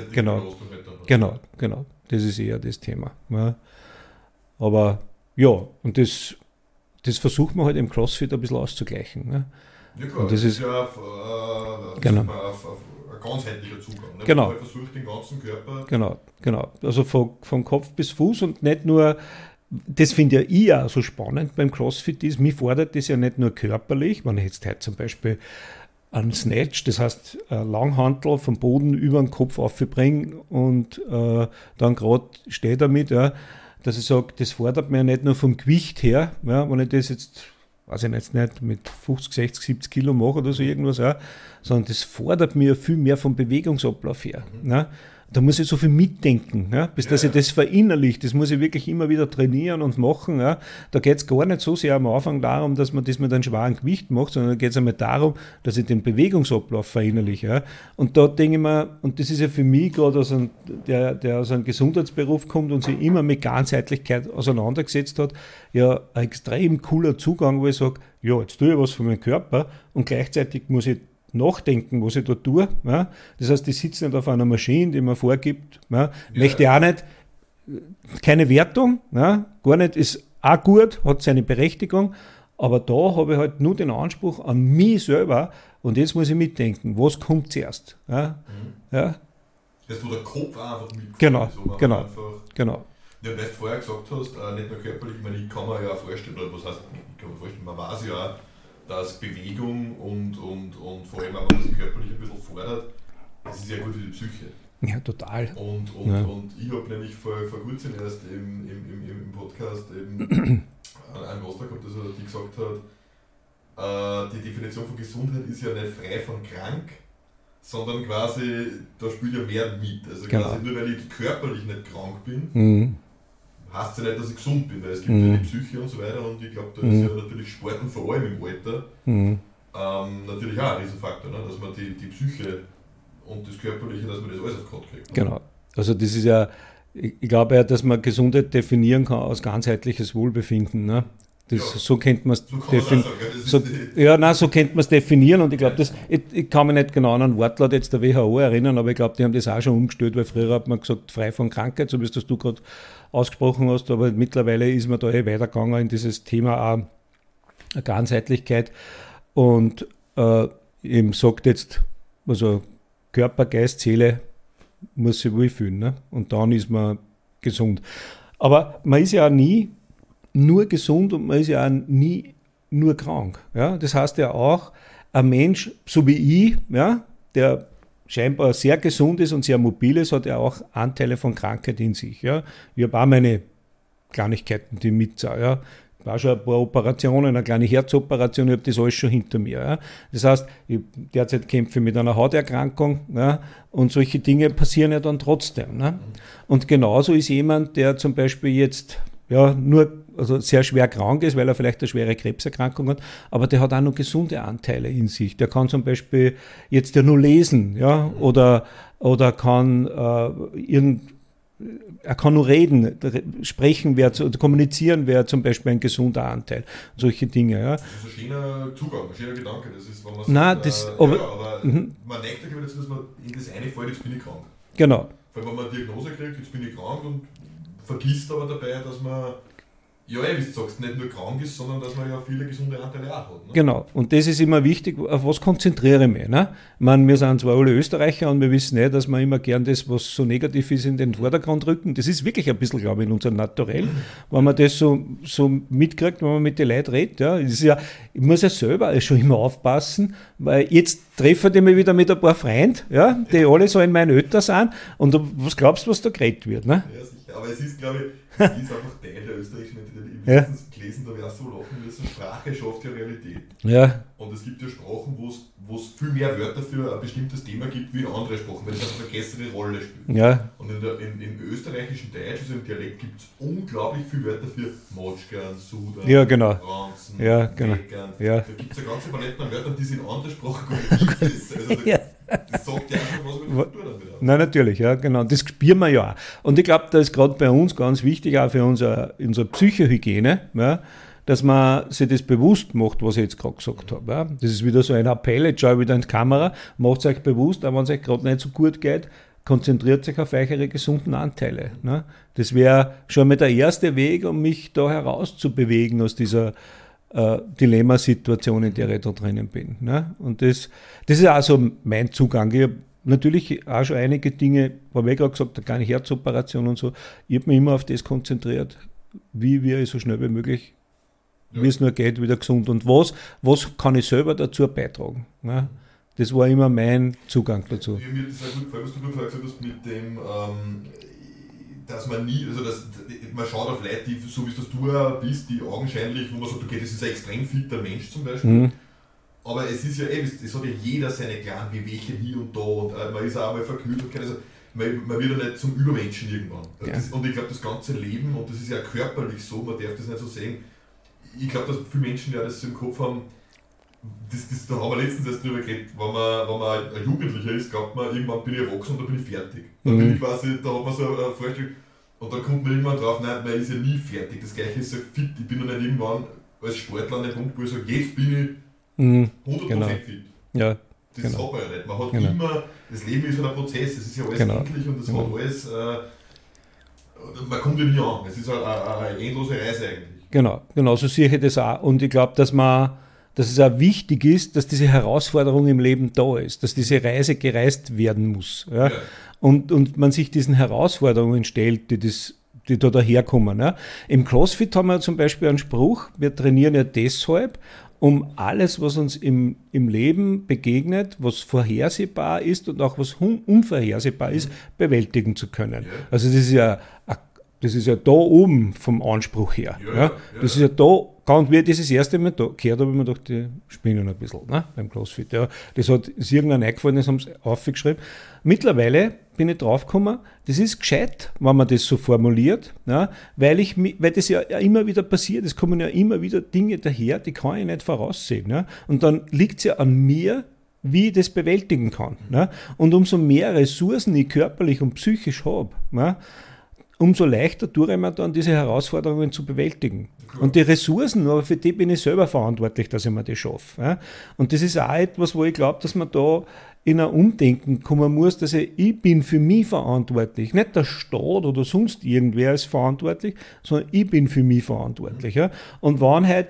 Genau. Das ist eher das Thema. Ja. Aber ja, und das versucht man halt im CrossFit ein bisschen auszugleichen. Ne? Ja klar, und das ist ja genau. ein ganzheitlicher Zugang. Ne? Genau. Man versucht den ganzen Körper. Genau. Also von Kopf bis Fuß und nicht nur, das finde ja ich auch so spannend beim CrossFit ist, mich fordert das ja nicht nur körperlich, wenn ich jetzt heute zum Beispiel einen Snatch, das heißt Langhantel vom Boden über den Kopf aufbringen und dann gerade stehe damit, ja, dass ich sage, das fordert mir nicht nur vom Gewicht her, ja, wenn ich das jetzt, weiß ich jetzt nicht, mit 50, 60, 70 Kilo mache oder so irgendwas, ja, sondern das fordert mir viel mehr vom Bewegungsablauf her. Ne? Da muss ich so viel mitdenken, ja, bis dass ich das verinnerliche. Das muss ich wirklich immer wieder trainieren und machen. Ja. Da geht es gar nicht so sehr am Anfang darum, dass man das mit einem schweren Gewicht macht, sondern da geht es einmal darum, dass ich den Bewegungsablauf verinnerliche. Ja. Und da denke ich mir, und das ist ja für mich gerade, der aus einem Gesundheitsberuf kommt und sich immer mit Ganzheitlichkeit auseinandergesetzt hat, ja, ein extrem cooler Zugang, wo ich sage, ja, jetzt tue ich was für meinen Körper und gleichzeitig muss ich nachdenken, was ich da tue. Ja. Das heißt, ich sitze nicht auf einer Maschine, die mir vorgibt. Ja. Möchte ich auch nicht, keine Wertung, ja. Gar nicht, ist auch gut, hat seine Berechtigung, aber da habe ich halt nur den Anspruch an mich selber und jetzt muss ich mitdenken, was kommt zuerst. Ja. Ja. Das, wo der Kopf einfach mitkommt. Genau. Ja, weil du vorher gesagt hast, nicht nur körperlich, ich meine, ich kann mir ja auch vorstellen, oder was heißt, ich kann mir vorstellen, man weiß ja auch, dass Bewegung und vor allem auch, wenn man sich körperlich ein bisschen fordert, das ist ja gut für die Psyche. Ja, total. Und ich habe nämlich vor kurzem erst im Podcast eben einen Gast gehabt, die gesagt hat, die Definition von Gesundheit ist ja nicht frei von krank, sondern quasi, da spielt ja mehr mit. Also quasi nur weil ich körperlich nicht krank bin, heißt ja nicht, dass ich gesund bin, weil es gibt ja die Psyche und so weiter und ich glaube, da ist ja natürlich Sport und vor allem im Alter natürlich auch ein Riesenfaktor, ne? Dass man die Psyche und das Körperliche, dass man das alles auf Grad kriegt. Ne? Genau. Also das ist ja, ich glaube ja, dass man Gesundheit definieren kann als ganzheitliches Wohlbefinden. Ne? So könnte man es definieren und ich glaube, ich kann mich nicht genau an einen Wortlaut jetzt der WHO erinnern, aber ich glaube, die haben das auch schon umgestellt, weil früher hat man gesagt, frei von Krankheit, so wie es das du gerade ausgesprochen hast, aber mittlerweile ist man da weitergegangen in dieses Thema auch Ganzheitlichkeit und eben sagt jetzt, also Körper, Geist, Seele muss sich wohlfühlen, ne? Und dann ist man gesund. Aber man ist ja auch nie nur gesund und man ist ja auch nie nur krank. Ja? Das heißt ja auch, ein Mensch, so wie ich, ja, der scheinbar sehr gesund ist und sehr mobil ist, hat ja auch Anteile von Krankheit in sich. Ja? Ich habe auch meine Kleinigkeiten, die mitzahlen. Ja? Ich war schon ein paar Operationen, eine kleine Herzoperation, ich habe das alles schon hinter mir. Ja? Das heißt, derzeit kämpfe ich mit einer Hauterkrankung, ja? Und solche Dinge passieren ja dann trotzdem. Ne? Und genauso ist jemand, der zum Beispiel jetzt also sehr schwer krank ist, weil er vielleicht eine schwere Krebserkrankung hat, aber der hat auch noch gesunde Anteile in sich. Der kann zum Beispiel jetzt ja nur lesen, ja, oder kann er kann nur reden, sprechen kommunizieren wäre zum Beispiel ein gesunder Anteil. Solche Dinge, ja. Das ist ein schöner Zugang, ein schöner Gedanke. Das ist, wenn man sagt, aber man neigt ja dazu, dass man in das eine fällt, jetzt bin ich krank. Genau. Vor allem, wenn man eine Diagnose kriegt, jetzt bin ich krank und vergisst aber dabei, dass man, ja, wie du sagst, nicht nur krank ist, sondern dass man ja viele gesunde Anteile auch hat. Ne? Genau, und das ist immer wichtig, auf was konzentriere ich mich. Ne? Ich meine, wir sind zwar alle Österreicher und wir wissen nicht, dass wir immer gern das, was so negativ ist, in den Vordergrund rücken. Das ist wirklich ein bisschen, glaube ich, in unserem Naturell, wenn man das so mitkriegt, wenn man mit den Leuten redet. Ja? Das ist ja, ich muss ja selber schon immer aufpassen, weil jetzt treffe ich mich wieder mit ein paar Freunden, ja, die alle so in meinen Alter sind und was glaubst du, was da geredet wird? Ne? Ja, sicher. aber es ist, glaube ich, es ist einfach Teil der österreichischen Identität. Ich habe letztens gelesen, da wäre es so lachen müssen, Sprache schafft ja Realität. Ja. Und es gibt ja Sprachen, wo es viel mehr Wörter für ein bestimmtes Thema gibt, wie in anderen Sprachen, weil es einfach eine größere Rolle spielt. Ja. Und im österreichischen Deutsch, also im Dialekt, gibt es unglaublich viele Wörter für Motschkern, Sudern, Ja, genau. Ranzen, Ja, genau. Deckern. Ja. Da gibt es eine ganze Palette an Wörtern, die es in anderen Sprachen gar nicht gibt. Also Ja. das sagt ja einfach was mit der Kultur dann wieder. Nein, natürlich, ja, genau. Das spüren wir ja auch. Und ich glaube, da ist gerade bei uns ganz wichtig, auch für unsere Psychohygiene, ja, dass man sich das bewusst macht, was ich jetzt gerade gesagt habe. Ja. Das ist wieder so ein Appell, jetzt schaue ich wieder in die Kamera, macht es euch bewusst, auch wenn es euch gerade nicht so gut geht, konzentriert euch auf eure gesunden Anteile. Ne. Das wäre schon mal der erste Weg, um mich da herauszubewegen aus dieser Dilemmasituation, in der ich da drinnen bin. Ne? Und das ist auch so mein Zugang. Ich habe natürlich auch schon einige Dinge, habe ich gerade gesagt, keine Herzoperation und so, ich habe mich immer auf das konzentriert, wie wir so schnell wie möglich, wie es nur geht, wieder gesund und was kann ich selber dazu beitragen. Ne? Das war immer mein Zugang dazu. Mir hat das auch gut gefallen, was du gerade gesagt hast, mit dem, dass man nie, also man schaut auf Leute, die, so wie es du bist, die augenscheinlich, wo man sagt, okay, das ist ein extrem fitter Mensch zum Beispiel. Mhm. Aber es ist ja es hat ja jeder seine kleinen Wehwehchen hier und da und man ist auch einmal verkühlt und also man wird ja nicht zum Übermenschen irgendwann. Ja. Und ich glaube, das ganze Leben, und das ist ja körperlich so, man darf das nicht so sehen, ich glaube, dass viele Menschen ja das so im Kopf haben, da haben wir letztens erst drüber geredet, wenn man ein Jugendlicher ist, glaubt man, irgendwann bin ich erwachsen und dann bin ich fertig. Dann bin ich quasi, da hat man so eine Vorstellung, und dann kommt man irgendwann drauf, nein, man ist ja nie fertig. Das Gleiche ist so fit, ich bin noch nicht irgendwann als Sportler an dem Punkt, wo ich sage, jetzt bin ich 100% genau. fit. Ja, Das genau. hat man ja nicht. Man hat Genau. immer, das Leben ist halt ein Prozess, es ist ja alles Genau. endlich und es Genau. hat alles, man kommt ja nie an. Es ist halt eine endlose Reise eigentlich. Genau, so sehe ich das auch. Und ich glaube, dass es auch wichtig ist, dass diese Herausforderung im Leben da ist, dass diese Reise gereist werden muss. Ja? Ja. Und man sich diesen Herausforderungen stellt, die da daherkommen. Ja? Im CrossFit haben wir zum Beispiel einen Spruch, wir trainieren ja deshalb, um alles, was uns im Leben begegnet, was vorhersehbar ist und auch was unvorhersehbar ist, bewältigen zu können. Ja. Also das ist ja da oben vom Anspruch her. Ja, Ja? ja. Das ist ja da, und wie ich das erste Mal da gehört habe, ich mir gedacht, die spinnen ein bisschen, ne, beim CrossFit. Ja. Das ist irgendwann eingefallen, das haben sie aufgeschrieben. Mittlerweile bin ich draufgekommen, das ist gescheit, wenn man das so formuliert, ja, weil das ja immer wieder passiert, es kommen ja immer wieder Dinge daher, die kann ich nicht voraussehen. Ja. Und dann liegt es ja an mir, wie ich das bewältigen kann. Ja. Und umso mehr Ressourcen ich körperlich und psychisch habe, ja, umso leichter tue ich mir dann, diese Herausforderungen zu bewältigen. Cool. Und die Ressourcen, aber für die bin ich selber verantwortlich, dass ich mir das schaffe. Ja. Und das ist auch etwas, wo ich glaube, dass man da in ein Umdenken kommen muss, dass ich bin für mich verantwortlich. Nicht der Staat oder sonst irgendwer ist verantwortlich, sondern ich bin für mich verantwortlich. Ja. Und wenn halt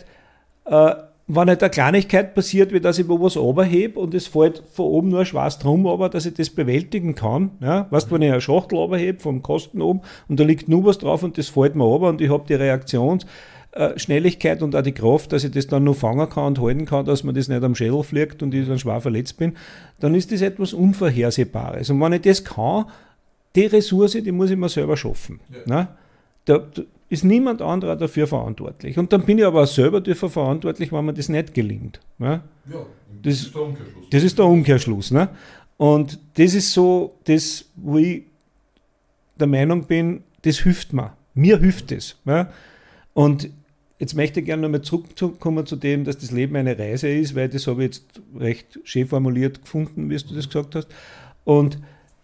eine Kleinigkeit passiert, wie dass ich wo was runterhebe und es fällt von oben nur ein Schwarz drum, aber dass ich das bewältigen kann. Ja? Weißt du, wenn ich eine Schachtel runterhebe vom Kasten oben und da liegt nur was drauf und das fällt mir runter und ich habe die Reaktionsschnelligkeit und auch die Kraft, dass ich das dann noch fangen kann und halten kann, dass mir das nicht am Schädel fliegt und ich dann schwer verletzt bin, dann ist das etwas Unvorhersehbares. Und wenn ich das kann, die Ressource, die muss ich mir selber schaffen. Ja. Ne? Da ist niemand anderer dafür verantwortlich. Und dann bin ich aber auch selber dafür verantwortlich, wenn mir das nicht gelingt. Ne? Ja, Das- ist der Umkehrschluss. Das ist der Umkehrschluss. Ne? Und das ist so das, wo ich der Meinung bin, das hilft mir. Mir hilft es. Ne? Und jetzt möchte ich gerne nochmal zurückkommen zu dem, dass das Leben eine Reise ist, weil das habe ich jetzt recht schön formuliert gefunden, wie du das gesagt hast. Und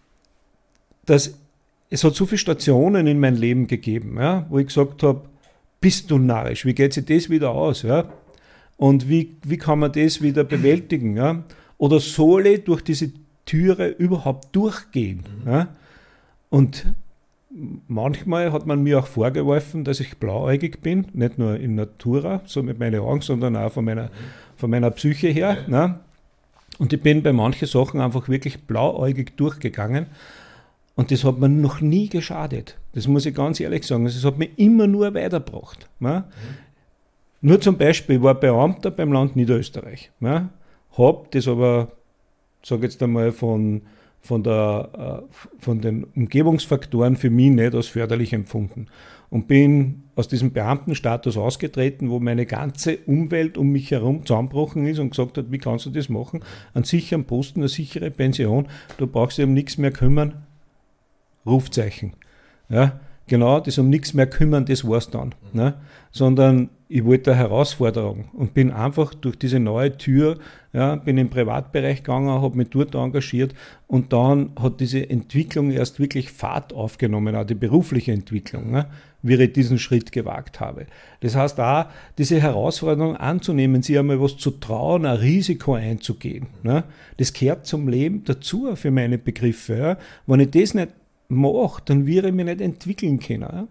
es hat so viele Stationen in meinem Leben gegeben, ja, wo ich gesagt habe, bist du narrisch, wie geht sich das wieder aus? Ja? Und wie kann man das wieder bewältigen? Ja? Oder soll ich durch diese Türe überhaupt durchgehen? Ja? Und manchmal hat man mir auch vorgeworfen, dass ich blauäugig bin, nicht nur in Natura, so mit meinen Augen, sondern auch von meiner Psyche her. Ne? Und ich bin bei manchen Sachen einfach wirklich blauäugig durchgegangen. Und das hat mir noch nie geschadet. Das muss ich ganz ehrlich sagen. Das hat mich immer nur weitergebracht. Ne? Nur zum Beispiel, ich war Beamter beim Land Niederösterreich. Ne? Habe das aber, sage jetzt einmal, von von den Umgebungsfaktoren für mich nicht als förderlich empfunden. Und bin aus diesem Beamtenstatus ausgetreten, wo meine ganze Umwelt um mich herum zusammengebrochen ist und gesagt hat, wie kannst du das machen? Einen sicheren Posten, eine sichere Pension, du brauchst dich um nichts mehr kümmern. Rufzeichen. Ja, genau, das um nichts mehr kümmern, das war's dann. Ne? Sondern ich wollte eine Herausforderung und bin einfach durch diese neue Tür, ja, bin im Privatbereich gegangen, habe mich dort engagiert und dann hat diese Entwicklung erst wirklich Fahrt aufgenommen, auch die berufliche Entwicklung, ne, wie ich diesen Schritt gewagt habe. Das heißt auch, diese Herausforderung anzunehmen, sich einmal was zu trauen, ein Risiko einzugehen. Ne, das gehört zum Leben dazu für meine Begriffe. Ja. Wenn ich das nicht mache, dann werde ich mich nicht entwickeln können. Ja.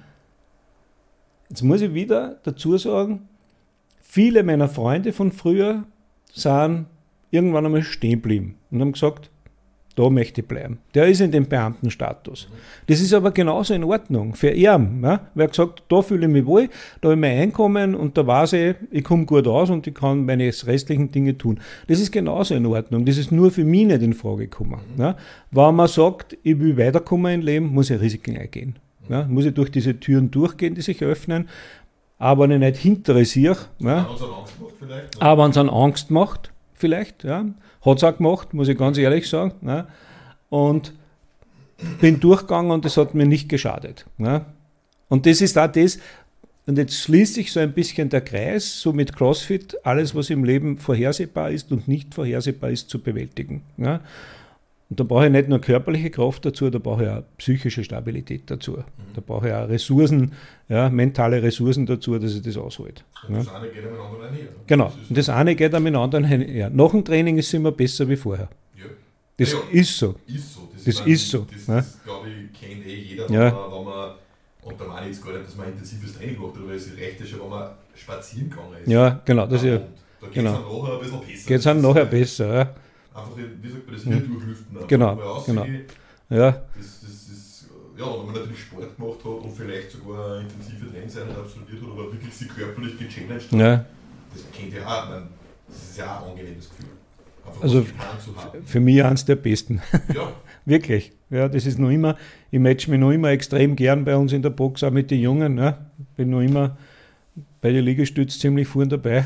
Jetzt muss ich wieder dazu sagen, viele meiner Freunde von früher sind irgendwann einmal stehen geblieben und haben gesagt, da möchte ich bleiben. Der ist in dem Beamtenstatus. Das ist aber genauso in Ordnung für ihn. Ja? Weil er gesagt, da fühle ich mich wohl, da habe ich mein Einkommen und da weiß ich komme gut aus und ich kann meine restlichen Dinge tun. Das ist genauso in Ordnung. Das ist nur für mich nicht in Frage gekommen. Ja? Wenn man sagt, ich will weiterkommen im Leben, muss ich Risiken eingehen. Ja? Muss ich durch diese Türen durchgehen, die sich öffnen, aber wenn ich nicht hintere sehe. Ja? Aber wenn es einen Angst macht, vielleicht, ja. Hat es auch gemacht, muss ich ganz ehrlich sagen. Ne? Und bin durchgegangen und das hat mir nicht geschadet. Ne? Und das ist auch das, und jetzt schließt sich so ein bisschen der Kreis, so mit CrossFit, alles, was im Leben vorhersehbar ist und nicht vorhersehbar ist, zu bewältigen. Ne? Und da brauche ich nicht nur körperliche Kraft dazu, da brauche ich auch psychische Stabilität dazu. Da brauche ich auch Ressourcen, ja, mentale Ressourcen dazu, dass ich das aushalte. Und das eine geht am anderen einher. Genau, und das eine geht am anderen einher. Nach dem Training ist es immer besser wie vorher. Ja. Das ist so. Das ist so. Das glaube ich, kennt jeder, ja. wenn man, und da meine ich jetzt gar nicht, dass man intensives Training macht, aber es reicht ja schon, wenn man spazieren gegangen ist. Ja, genau. Das ja, da geht es dann nachher ein bisschen besser. Geht es dann nachher besser, ja. Einfach, wie sagt man das, hier durchlüften. Genau, genau. Ja. Das ja, wenn man natürlich Sport gemacht hat und vielleicht sogar eine intensive Trainingseinheit absolviert hat, aber wirklich sich körperlich gechallenged hat, ja. Das kennt ja auch, das ist ja auch ein angenehmes Gefühl. Einfach also zu haben. Für mich eines der besten. Ja. Wirklich. Ja, das ist noch immer, ich matche mich noch immer extrem gern bei uns in der Box, auch mit den Jungen. Ja. Bin noch immer bei den Liegestütz ziemlich vorn dabei.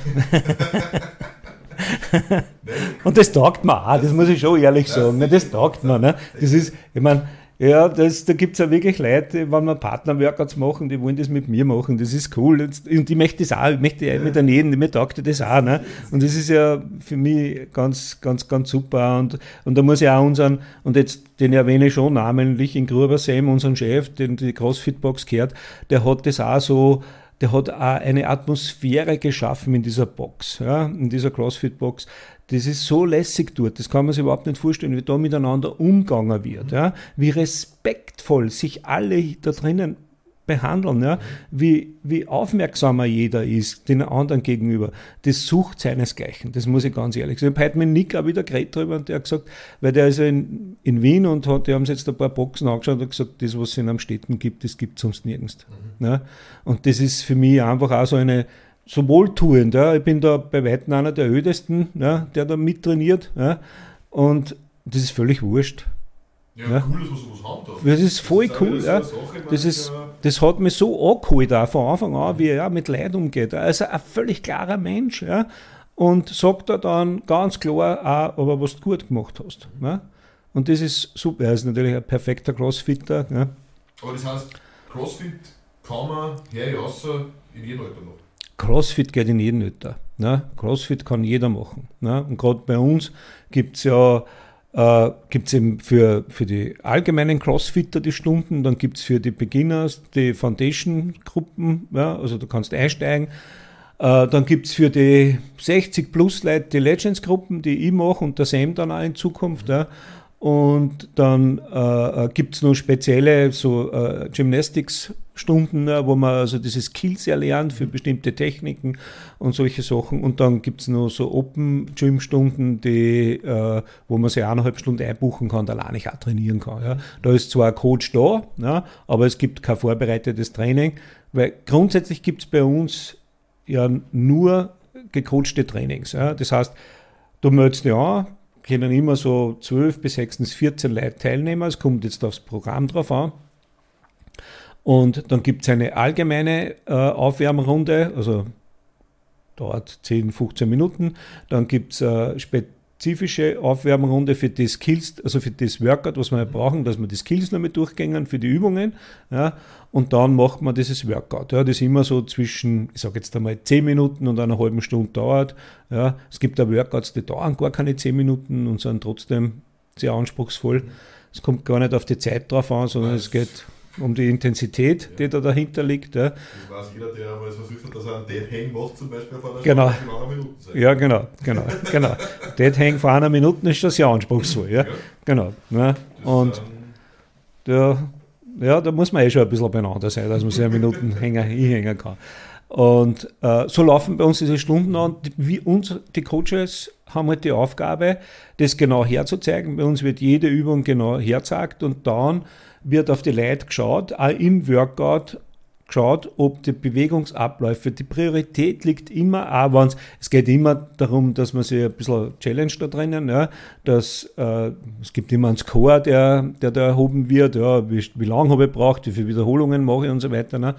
Und das taugt mir auch, das muss ich schon ehrlich sagen. Das taugt mir. Ne? Das ist, ich meine, ja, da gibt es ja wirklich Leute, wenn wir Partnerworkouts machen, die wollen das mit mir machen, das ist cool. Und ich möchte das auch, ich möchte mit daneben, mir taugt das auch. Ne? Und das ist ja für mich ganz, ganz, ganz super. Und da muss ich auch unseren, und jetzt den erwähne ich schon namentlich, in Gruber Sam, unseren Chef, den die CrossFit-Box gehört, der hat das auch so, der hat auch eine Atmosphäre geschaffen in dieser Box, ja, in dieser CrossFit-Box. Das ist so lässig dort, das kann man sich überhaupt nicht vorstellen, wie da miteinander umgegangen wird, ja, wie respektvoll sich alle da drinnen behandeln, ja, wie aufmerksamer jeder ist den anderen gegenüber. Das sucht seinesgleichen, das muss ich ganz ehrlich sagen. Ich habe heute mit Nick auch wieder geredet drüber und der hat gesagt, weil der ist ja in Wien und die haben sich jetzt ein paar Boxen angeschaut und gesagt, das, was es in Amstetten gibt, das gibt es sonst nirgends. Ja. Und das ist für mich einfach auch so wohltuend. Ja. Ich bin da bei weitem einer der ödesten, ja, der da mittrainiert. Ja. Und das ist völlig wurscht. Ja, cool, dass wir sowas haben da. Das ist voll cool. Ja. Das hat mich so angeholt, auch von Anfang an, wie er mit Leuten umgeht. Also ein völlig klarer Mensch. Ja. Und sagt er dann ganz klar auch, aber was du gut gemacht hast. Ja. Und das ist super. Er ist natürlich ein perfekter Crossfitter. Ja. Aber das heißt, Crossfit kann man außer in jedem Alter machen? Crossfit geht in jedem Alter. Ne? Crossfit kann jeder machen. Ne? Und gerade bei uns gibt es ja eben für die allgemeinen Crossfitter die Stunden, dann gibt es für die Beginners die Foundation-Gruppen, ja, also du kannst einsteigen. Dann gibt es für die 60-plus-Leute die Legends-Gruppen, die ich mache und der Sam dann auch in Zukunft. Ja. Und dann gibt es noch spezielle so Gymnastics-Stunden, wo man also diese Skills erlernt für bestimmte Techniken und solche Sachen. Und dann gibt es noch so Open-Gym-Stunden, wo man sich 1,5 Stunden einbuchen kann und alleine auch trainieren kann. Ja. Da ist zwar ein Coach da, ja, aber es gibt kein vorbereitetes Training, weil grundsätzlich gibt es bei uns ja nur gecoachte Trainings. Ja. Das heißt, du meldest dich an, können immer so 12 bis 14 Leute teilnehmen. Es kommt jetzt aufs Programm drauf an. Und dann gibt es eine allgemeine Aufwärmrunde, also dauert 10, 15 Minuten. Dann gibt es eine spezifische Aufwärmrunde für die Skills, also für das Workout, was wir brauchen, dass wir die Skills noch mit durchgehen für die Übungen. Ja, und dann macht man dieses Workout. Ja, das immer so zwischen, ich sage jetzt einmal 10 Minuten und einer halben Stunde dauert. Ja, es gibt auch Workouts, die dauern gar keine 10 Minuten und sind trotzdem sehr anspruchsvoll. Es kommt gar nicht auf die Zeit drauf an, sondern es geht um die Intensität, die da dahinter liegt. Ja. Das weiß jeder, der mal versucht hat, dass er einen Dead Hang macht, zum Beispiel vor einer Genau. Stunde, einer Minute sein. Ja, genau. Dead Hang vor einer Minute ist schon sehr anspruchsvoll. Ja. Genau. Ja. Und da muss man schon ein bisschen beieinander sein, dass man sich einen Minutenhänger hinhängen kann. Und so laufen bei uns diese Stunden an. Die Coaches haben halt die Aufgabe, das genau herzuzeigen. Bei uns wird jede Übung genau hergezeigt und dann wird auf die Leute geschaut, auch im Workout geschaut, ob die Bewegungsabläufe, die Priorität liegt immer auch, es geht immer darum, dass man sich ein bisschen challenge da drinnen, ja, dass es gibt immer einen Score, der da erhoben wird, ja, wie lange habe ich gebraucht, wie viele Wiederholungen mache ich und so weiter. Ne.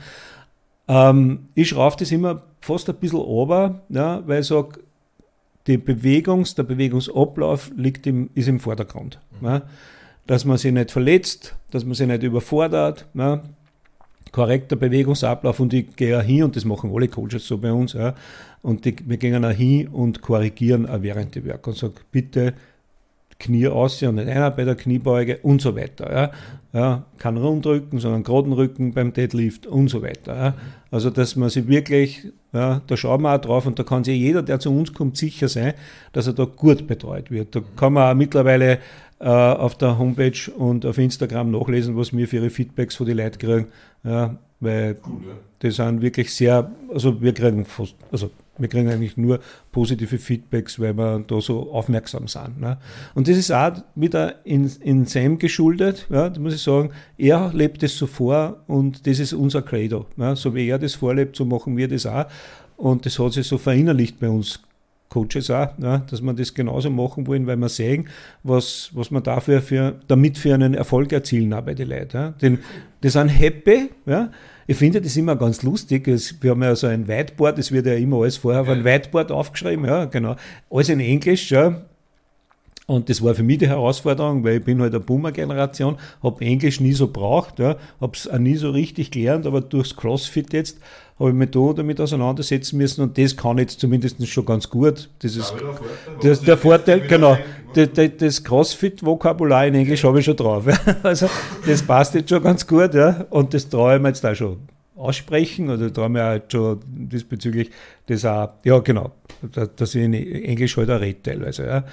Ich schraube das immer fast ein bisschen runter, ja, weil ich sage, der Bewegungsablauf ist im Vordergrund. Ja. Dass man sich nicht verletzt, dass man sich nicht überfordert, ja. Korrekter Bewegungsablauf und ich gehe auch hin und das machen alle Coaches so bei uns, ja. Und wir gehen auch hin und korrigieren auch während der Werke und sagen, bitte Knie aus und nicht einer bei der Kniebeuge und so weiter. Ja. Ja, kein Rundrücken, sondern geraden Rücken beim Deadlift und so weiter. Ja. Also, dass man sich wirklich, ja, da schauen wir auch drauf und da kann sich jeder, der zu uns kommt, sicher sein, dass er da gut betreut wird. Da kann man auch mittlerweile auf der Homepage und auf Instagram nachlesen, was wir für ihre Feedbacks von den Leuten kriegen. Ja, weil cool, ja. Die sind wirklich sehr, also wir kriegen eigentlich nur positive Feedbacks, weil wir da so aufmerksam sind. Ne? Und das ist auch wieder in Sam geschuldet, ja, da muss ich sagen, er lebt das so vor und das ist unser Credo. Ne? So wie er das vorlebt, so machen wir das auch. Und das hat sich so verinnerlicht bei uns Coaches auch, ja, dass wir das genauso machen wollen, weil wir sehen, was wir damit für einen Erfolg erzielen auch bei den Leuten. Ja. Denn die sind happy. Ja. Ich finde das immer ganz lustig. Wir haben ja so ein Whiteboard, das wird ja immer alles vorher auf ein Whiteboard aufgeschrieben. Ja, genau. Alles in Englisch. Ja. Und das war für mich die Herausforderung, weil ich bin halt eine Boomer-Generation, habe Englisch nie so braucht, ja, habe es auch nie so richtig gelernt, aber durchs CrossFit jetzt habe ich mich da damit auseinandersetzen müssen und das kann ich jetzt zumindest schon ganz gut. Das ist der Vorteil, genau. Das CrossFit-Vokabular in Englisch habe ich schon drauf. Ja. Also das passt jetzt schon ganz gut, ja, und das traue ich mir jetzt auch schon aussprechen oder traue ich mir auch schon diesbezüglich das auch, ja genau, dass ich in Englisch halt auch rede teilweise, ja.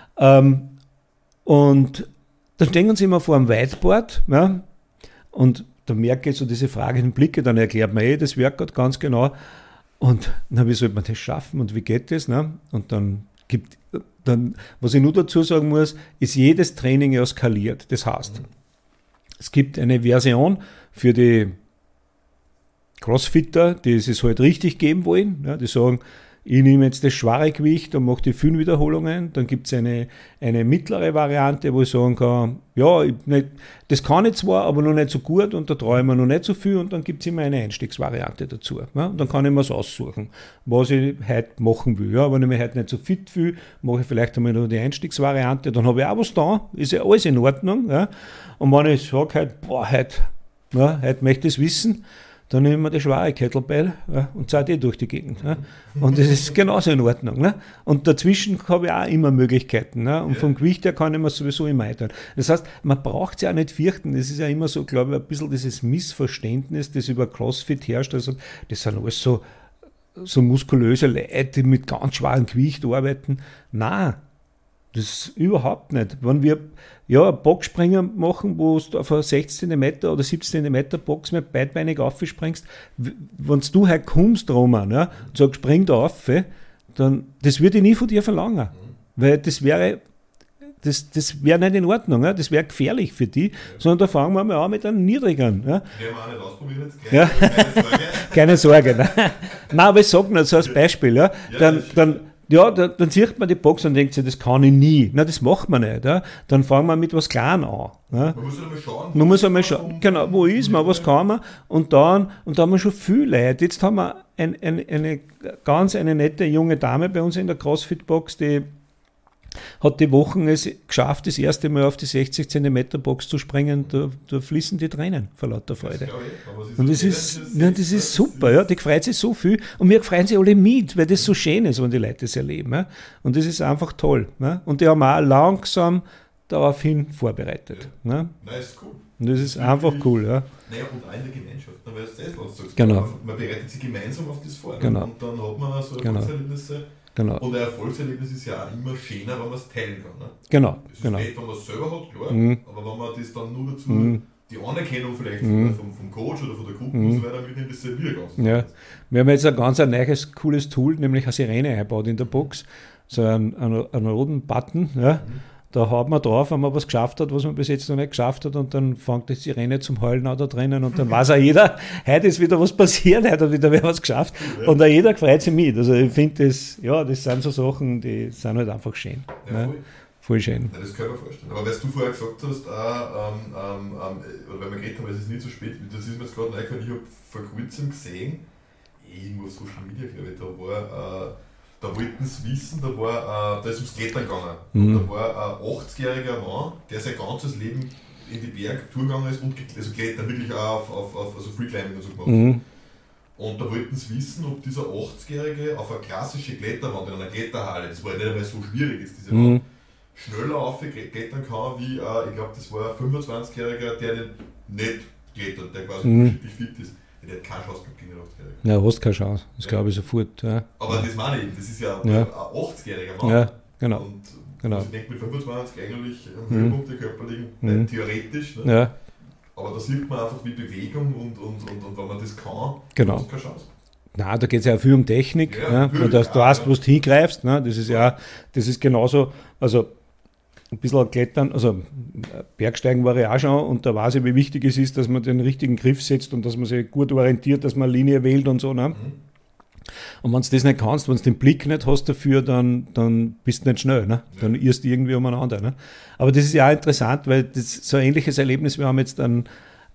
Und dann stehen sie immer vor einem Whiteboard, ja, und da merke ich so diese fragenden Blicke, dann erklärt mir das Workout ganz genau und na, wie soll man das schaffen und wie geht das? Ne? Und dann was ich nur dazu sagen muss, ist jedes Training ja skaliert. Das heißt, es gibt eine Version für die Crossfitter, die es halt richtig geben wollen, ja, die sagen, ich nehme jetzt das schwere Gewicht und mache die 5 Wiederholungen. Dann gibt es eine mittlere Variante, wo ich sagen kann, ja, das kann ich zwar, aber noch nicht so gut und da traue ich mir noch nicht so viel. Und dann gibt es immer eine Einstiegsvariante dazu. Ja? Und dann kann ich mir es aussuchen, was ich heute machen will. Ja, aber wenn ich heute nicht so fit fühle, mache ich vielleicht einmal noch die Einstiegsvariante. Dann habe ich auch was da, ist ja alles in Ordnung. Ja? Und wenn ich sage, heute möchte ich es wissen, dann nehmen wir die schwere Kettlebell, ja, und ziehe die durch die Gegend. Ja. Und das ist genauso in Ordnung. Ne. Und dazwischen habe ich auch immer Möglichkeiten. Ne. Und vom Gewicht her kann ich mir sowieso immer einteilen. Das heißt, man braucht es ja auch nicht fürchten. Das ist ja immer so, glaube ich, ein bisschen dieses Missverständnis, das über CrossFit herrscht. Also, das sind alles so muskulöse Leute, die mit ganz schwerem Gewicht arbeiten. Nein, das ist überhaupt nicht. Wenn wir einen Boxspringer machen, wo du auf eine 16 cm oder 17 cm Box mit beidbeinig aufspringst, wenn du halt kommst, Roman, ja, und sagst, spring da auf, dann, das würde ich nie von dir verlangen. Weil das wäre nicht in Ordnung, ja? Das wäre gefährlich für dich, sondern da fangen wir mal an mit einem niedrigeren. Ja? Den wir auch nicht ausprobieren jetzt, ja. Keine Sorge. Ne? Nein, aber ich sage nur so als Beispiel, ja? Dann Ja, dann sieht man die Box und denkt sich, das kann ich nie. Na, das macht man nicht. Ja. Dann fangen wir mit was Kleinem an. Ja. Man muss ja einmal schauen. Man muss einmal schauen, genau, wo ist man, was kann man. Und dann haben wir schon viel Leute. Jetzt haben wir eine nette junge Dame bei uns in der CrossFit-Box, die hat die Wochen es geschafft, das erste Mal auf die 60 cm Box zu springen. Da fließen die Tränen vor lauter Freude. Und das ist super, ja, die freut sich so viel. Und wir freuen sich alle mit, weil das so schön ist, wenn die Leute das erleben. Ja. Und das ist einfach toll. Ja. Und die haben auch langsam daraufhin vorbereitet. Ja. Ja. Nein, ist cool. Und das ist einfach cool. Ja. Naja, und auch in der Gemeinschaft, weil du es was sagst. Genau. Man bereitet sich gemeinsam auf das vor. Genau. Und dann hat man so Genau. Erfolgserlebnisse. Genau. Und ein Erfolgserlebnis ist ja auch immer schöner, wenn man es teilen kann. Ne? Genau. Es ist Genau. nicht, wenn man es selber hat, klar, aber wenn man das dann nur dazu, die Anerkennung vielleicht vom Coach oder von der Gruppe und so weiter mitnimmt, ist es ja wieder ganz Ja. anders. Wir haben jetzt ein neues, cooles Tool, nämlich eine Sirene eingebaut in der Box. So einen roten Button. Ja. Da haut man drauf, wenn man was geschafft hat, was man bis jetzt noch nicht geschafft hat, und dann fängt die Sirene zum Heulen an da drinnen und dann weiß auch jeder, heute ist wieder was passiert, heute hat wieder wer was geschafft, und auch jeder freut sich mit. Also ich finde das sind so Sachen, die sind halt einfach schön. Ja, Ne? voll. Voll schön. Ja, das kann ich mir vorstellen. Aber was du vorher gesagt hast, oder weil wir geredet haben, es ist nicht so spät, das ist mir jetzt gerade eingefallen, ich habe vor kurzem gesehen, irgendwo auf Social Media, glaube ich, da wollten sie wissen, da ist ums Klettern gegangen. Und da war ein 80-jähriger Mann, der sein ganzes Leben in die Bergtour gegangen ist und also Klettern wirklich auch auf also Freeclimbing und so gemacht. Und da wollten sie wissen, ob dieser 80-Jährige auf eine klassische Kletterwand in einer Kletterhalle, das war ja nicht einmal so schwierig, ist diese Wand, schneller aufklettern kann, wie, ich glaube, das war ein 25-Jähriger, der nicht klettert, der quasi unterschiedlich fit ist. Der hat keine Chance gehabt gegen den 80-Jährigen. Ja, hast keine Chance, das glaube ich sofort. Ja. Aber das meine ich, das ist ja, Ja. ein 80-jähriger Mann. Ja, genau. Und Genau. also ich denke mit 25 eigentlich am Höhepunkt der körperlichen, theoretisch. Ne? Ja, Aber da sieht man einfach wie Bewegung und wenn man das kann, Genau. hast du keine Chance. na, da geht es ja viel um Technik, Ja, ja, natürlich, und dass du ja, weißt, ja. wo du hingreifst. Ne? Das ist genauso, also ein bisschen Klettern, also Bergsteigen war ich auch schon, und da weiß ich, wie wichtig es ist, dass man den richtigen Griff setzt und dass man sich gut orientiert, dass man eine Linie wählt und so. Ne? Und wenn du das nicht kannst, wenn du den Blick nicht hast dafür, dann bist du nicht schnell. Ne? Dann irrst du irgendwie umeinander. Ne? Aber das ist ja auch interessant, weil das so ein ähnliches Erlebnis, wir haben jetzt einen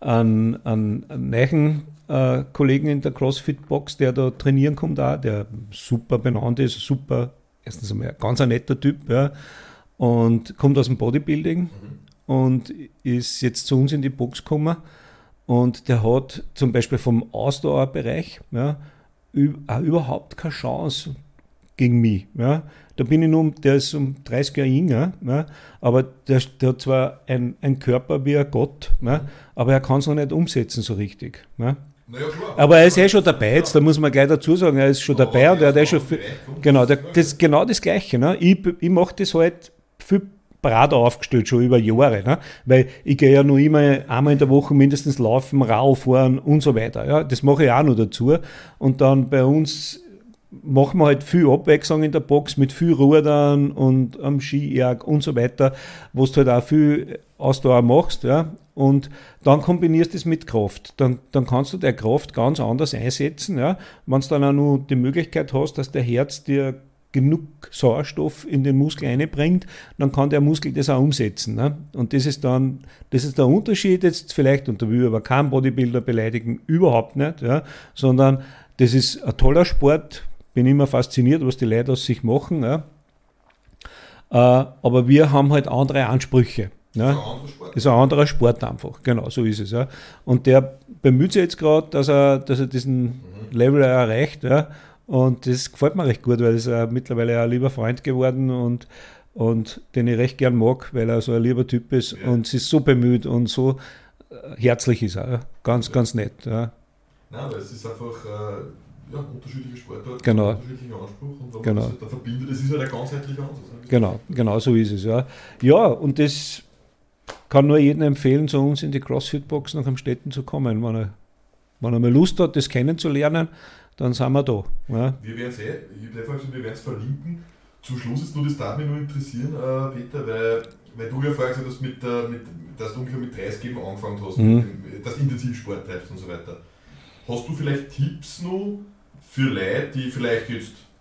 neuen Kollegen in der CrossFit-Box, der da trainieren kommt auch, der super benannt ist, erstens einmal ein ganz netter Typ, ja, und kommt aus dem Bodybuilding und ist jetzt zu uns in die Box gekommen, und der hat zum Beispiel vom Ausdauerbereich auch überhaupt keine Chance gegen mich. Ja. Da bin ich der ist um 30 Jahre jünger, ja, aber der hat zwar ein Körper wie ein Gott, ja, aber er kann es noch nicht umsetzen so richtig. Ja. Naja, klar. Aber er ist ja schon dabei, jetzt, da muss man gleich dazu sagen, er ist schon Aber dabei und er hat der schon ist viel, auch genau, bereit, das ist genau das Gleiche. Ne? Ich mache das halt viel breiter aufgestellt, schon über Jahre, ne? Weil ich gehe ja noch immer einmal in der Woche mindestens laufen, Rau fahren und so weiter. Ja? Das mache ich auch noch dazu. Und dann bei uns machen wir halt viel Abwechslung in der Box mit viel Rudern und am Skierg und so weiter, wo du halt auch viel Ausdauer machst, ja. Und dann kombinierst du es mit Kraft. Dann kannst du der Kraft ganz anders einsetzen, ja. Wenn du dann auch noch die Möglichkeit hast, dass der Herz dir genug Sauerstoff in den Muskel einbringt, dann kann der Muskel das auch umsetzen. Ne? Und das ist der Unterschied jetzt vielleicht, und da will ich aber keinen Bodybuilder beleidigen, überhaupt nicht, ja, sondern das ist ein toller Sport, bin immer fasziniert, was die Leute aus sich machen, ja. Aber wir haben halt andere Ansprüche. Ja. Das ist ein anderer Sport. Das ist ein anderer Sport einfach, genau, so ist es. Ja. Und der bemüht sich jetzt gerade, dass er diesen Level erreicht, ja. Und das gefällt mir recht gut, weil er ist mittlerweile ein lieber Freund geworden und den ich recht gern mag, weil er so ein lieber Typ ist und sich so bemüht und so herzlich ist er. Ja. Ganz, ganz nett. Ja. Nein, weil es ist einfach unterschiedliche Sportarten, Genau. unterschiedlicher Anspruch, und wenn man Genau. das halt dann verbindet, das ist halt ein ganzheitlicher Ansatz. Genau so ist es. Ja, ja, und das kann nur jedem empfehlen, zu uns in die CrossFit-Box nach Amstetten zu kommen. Wenn er mal Lust hat, das kennenzulernen, dann sind wir da. Ja. Wir werden es verlinken. Zum Schluss ist nur das darf mich nur interessieren, Peter, weil du ja vorher gesagt hast, dass du ungefähr mit 30 eben angefangen hast, dass du intensiv Sport treibst und so weiter. Hast du vielleicht Tipps noch für Leute, die vielleicht jetzt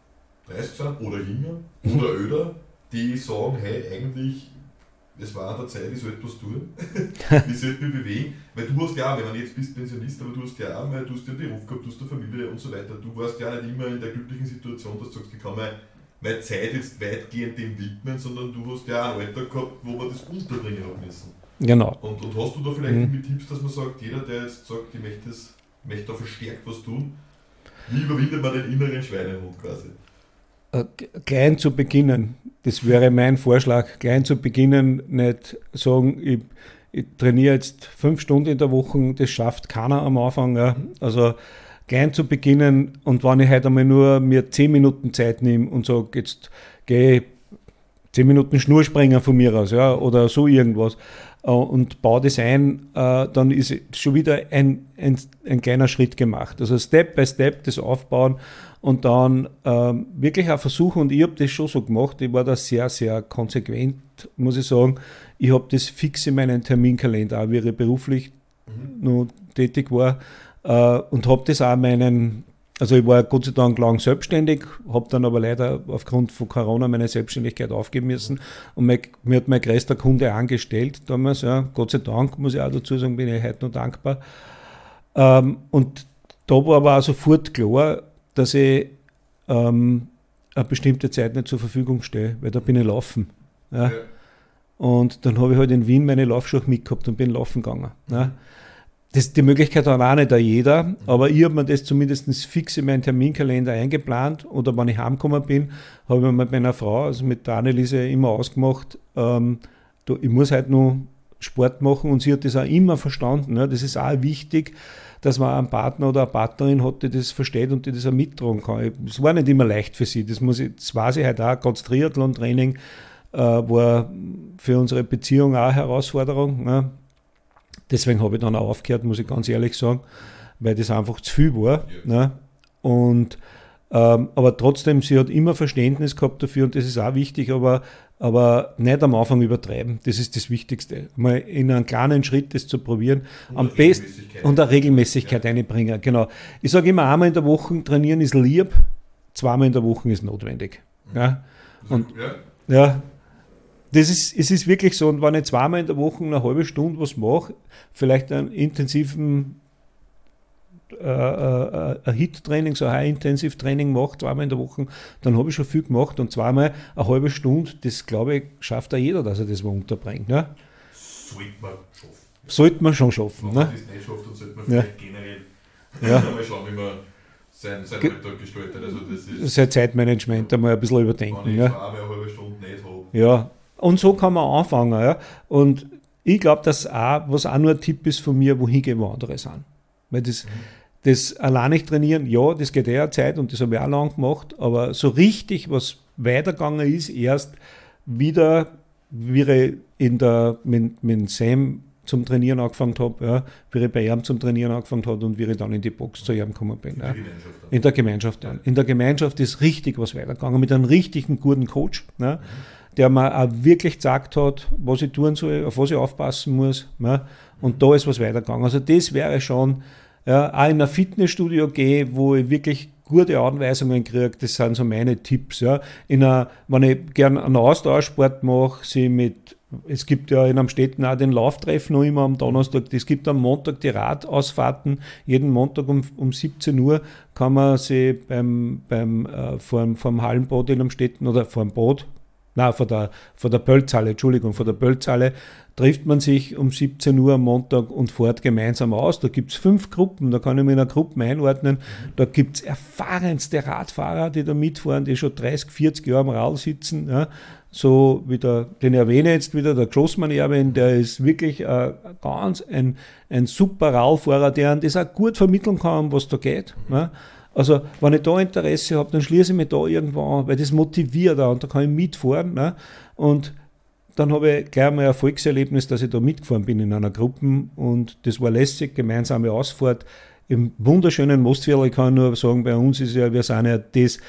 30 sind oder jünger oder älter, die sagen, hey, eigentlich, es war an der Zeit, ich soll etwas tun, ich sollte mich bewegen, weil du hast ja auch, wenn man jetzt bist Pensionist, aber du hast ja auch mal, du hast ja einen Beruf gehabt, du hast eine Familie und so weiter, du warst ja nicht immer in der glücklichen Situation, dass du sagst, ich kann meine Zeit jetzt weitgehend dem widmen, sondern du hast ja auch einen Alltag gehabt, wo man das unterbringen hat müssen. Genau. Und hast du da vielleicht mit Tipps, dass man sagt, jeder, der jetzt sagt, ich möchte da verstärkt was tun, wie überwindet man den inneren Schweinehund quasi? Klein zu beginnen, das wäre mein Vorschlag, klein zu beginnen, nicht sagen, ich trainiere jetzt 5 Stunden in der Woche, das schafft keiner am Anfang. Ja. Also klein zu beginnen, und wenn ich heute einmal nur mir 10 Minuten Zeit nehme und sage, jetzt gehe ich 10 Minuten Schnurspringen von mir aus, ja, oder so irgendwas, und baue das ein, dann ist schon wieder ein kleiner Schritt gemacht. Also Step by Step das aufbauen und dann wirklich auch versuchen, und ich habe das schon so gemacht, ich war da sehr, sehr konsequent, muss ich sagen. Ich habe das fix in meinen Terminkalender, auch wie ich beruflich noch tätig war, und habe das auch also ich war Gott sei Dank lang selbstständig, habe dann aber leider aufgrund von Corona meine Selbstständigkeit aufgeben müssen, und mir hat mein größter Kunde angestellt damals, ja, Gott sei Dank, muss ich auch dazu sagen, bin ich heute noch dankbar. Und da war aber auch sofort klar, dass ich eine bestimmte Zeit nicht zur Verfügung stehe, weil da bin ich laufen. Ja. Und dann habe ich halt in Wien meine Laufschuhe mitgehabt und bin laufen gegangen. Ja. Die Möglichkeit hat auch nicht jeder, aber ich habe mir das zumindest fix in meinen Terminkalender eingeplant, oder wenn ich heimgekommen bin, habe ich mir mit meiner Frau, also mit der Anneliese, immer ausgemacht, ich muss heute noch Sport machen, und sie hat das auch immer verstanden. Ja. Das ist auch wichtig, dass man einen Partner oder eine Partnerin hat, die das versteht und die das auch mittragen kann. Es war nicht immer leicht für sie, das weiß ich heute auch, gerade das Triathlon-Training war für unsere Beziehung auch eine Herausforderung. Ja. Deswegen habe ich dann auch aufgehört, muss ich ganz ehrlich sagen, weil das einfach zu viel war. Ja. Ne? Und, aber trotzdem, sie hat immer Verständnis gehabt dafür, und das ist auch wichtig, aber nicht am Anfang übertreiben. Das ist das Wichtigste. Mal in einem kleinen Schritt das zu probieren. Am besten und eine Regelmäßigkeit einbringen. Genau. Ich sage immer, einmal in der Woche trainieren ist lieb, 2-mal in der Woche ist notwendig. Ja. Und ja. Es ist wirklich so, und wenn ich 2-mal in der Woche eine halbe Stunde was mache, vielleicht einen intensiven HIIT-Training, so ein High-Intensive-Training mache, 2-mal in der Woche, dann habe ich schon viel gemacht, und 2-mal eine halbe Stunde, das glaube ich, schafft auch jeder, dass er das mal unterbringt. Ne? Sollte man schon schaffen. Wenn man das nicht schafft, dann sollte man vielleicht generell mal schauen, wie man seinen Alltag gestaltet. Also das ist sein Zeitmanagement einmal ein bisschen überdenken. Wenn ich 2-mal eine halbe Stunde nicht habe. Ja. Und so kann man anfangen. Ja. Und ich glaube, dass auch, was auch nur ein Tipp ist von mir, wohin gehen, wo andere sind. Weil das allein nicht trainieren, ja, das geht eine Zeit, und das habe ich auch lange gemacht, aber so richtig, was weitergegangen ist, erst wieder, wie ich mit Sam zum Trainieren angefangen habe, ja, wie ich bei ihm zum Trainieren angefangen habe und wie ich dann in die Box zu ihm gekommen bin. Ja. In der Gemeinschaft dann. In der Gemeinschaft ist richtig was weitergegangen, mit einem richtigen guten Coach, ja, der mir auch wirklich gesagt hat, was ich tun soll, auf was ich aufpassen muss. Ja, und da ist was weitergegangen. Also das wäre schon, ja, auch in ein Fitnessstudio gehe, wo ich wirklich gute Anweisungen kriege, das sind so meine Tipps. Ja. Wenn ich gerne einen Austauschsport mache, es gibt ja in Amstetten auch den Lauftreff noch immer am Donnerstag, es gibt am Montag die Radausfahrten, jeden Montag um 17 Uhr kann man sich vorm Hallenbad in Amstetten oder vor der Pölzhalle, vor der Pölzhalle trifft man sich um 17 Uhr am Montag und fährt gemeinsam aus. Da gibt es 5 Gruppen, da kann ich mich in einer Gruppe einordnen. Da gibt es erfahrenste Radfahrer, die da mitfahren, die schon 30, 40 Jahre am Rad sitzen. Ja. So wie den erwähne jetzt wieder, der Grossmann Erwin, der ist wirklich ein super Radfahrer, der das auch gut vermitteln kann, was da geht. Ja. Also, wenn ich da Interesse habe, dann schließe ich mich da irgendwo an, weil das motiviert auch, und da kann ich mitfahren. Ne? Und dann habe ich gleich mal ein Erfolgserlebnis, dass ich da mitgefahren bin in einer Gruppe, und das war lässig, gemeinsame Ausfahrt im wunderschönen Mostviertel. Ich kann nur sagen, bei uns ist ja, wir sind ja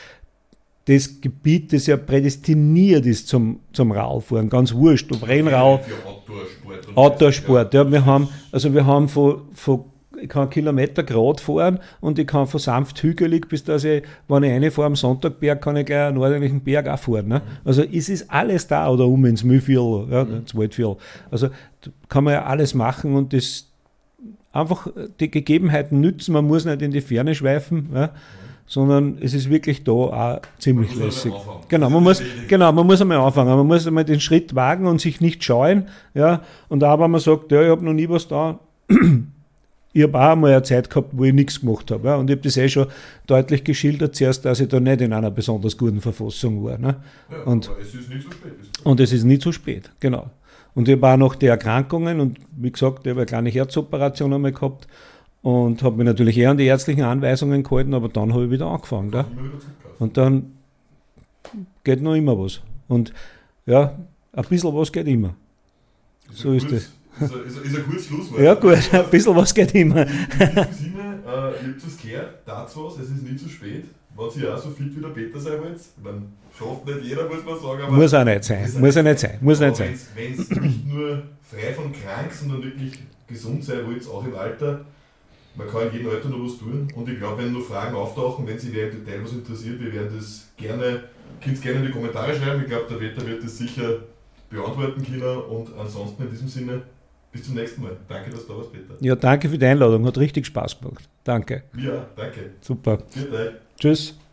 das Gebiet, das ja prädestiniert ist zum Radfahren, ganz wurscht, ob Rennrad, Outdoorsport. Ja, wir haben von ich kann Kilometer gerade fahren und ich kann von sanft hügelig bis dass ich, wenn ich reinfahre am Sonntagberg, kann ich gleich einen ordentlichen Berg auch fahren. Ne? Also es ist alles da oder ins Mühlviertel, ins Waldviertel. Also da kann man ja alles machen und das einfach die Gegebenheiten nützen. Man muss nicht in die Ferne schweifen, sondern es ist wirklich da auch ziemlich lässig. Man muss einmal anfangen. Man muss einmal den Schritt wagen und sich nicht scheuen. Ja? Und auch wenn man sagt, ja, ich habe noch nie was da, ich habe auch einmal eine Zeit gehabt, wo ich nichts gemacht habe. Ja? Und ich habe das schon deutlich geschildert zuerst, dass ich da nicht in einer besonders guten Verfassung war. Ne? Ja, und es ist nicht so spät. Und es ist nicht so spät, genau. Und ich habe auch noch die Erkrankungen und wie gesagt, ich habe eine kleine Herzoperation einmal gehabt und habe mich natürlich eher an die ärztlichen Anweisungen gehalten, aber dann habe ich wieder angefangen. Ja? Und dann geht noch immer was. Und ja, ein bisschen was geht immer. So ist das. Ist ein gutes Schlusswort. Ja gut, ein bisschen was geht immer. In diesem Sinne, ihr habt es gehört, dazu was, es ist nicht zu spät. Wenn ihr auch so fit wie der Peter sein wollt, man schafft nicht jeder, muss man sagen. Aber muss auch nicht sein. Wenn es nicht nur frei von krank, sondern wirklich gesund sein wollt, auch im Alter, man kann in jedem Alter noch was tun. Und ich glaube, wenn noch Fragen auftauchen, wenn sich wer im Detail was interessiert, wir werden das gerne in die Kommentare schreiben. Ich glaube, der Peter wird das sicher beantworten können. Und ansonsten in diesem Sinne, bis zum nächsten Mal. Danke, dass du da warst, Peter. Ja, danke für die Einladung. Hat richtig Spaß gemacht. Danke. Ja, danke. Super. Vielen Dank. Tschüss.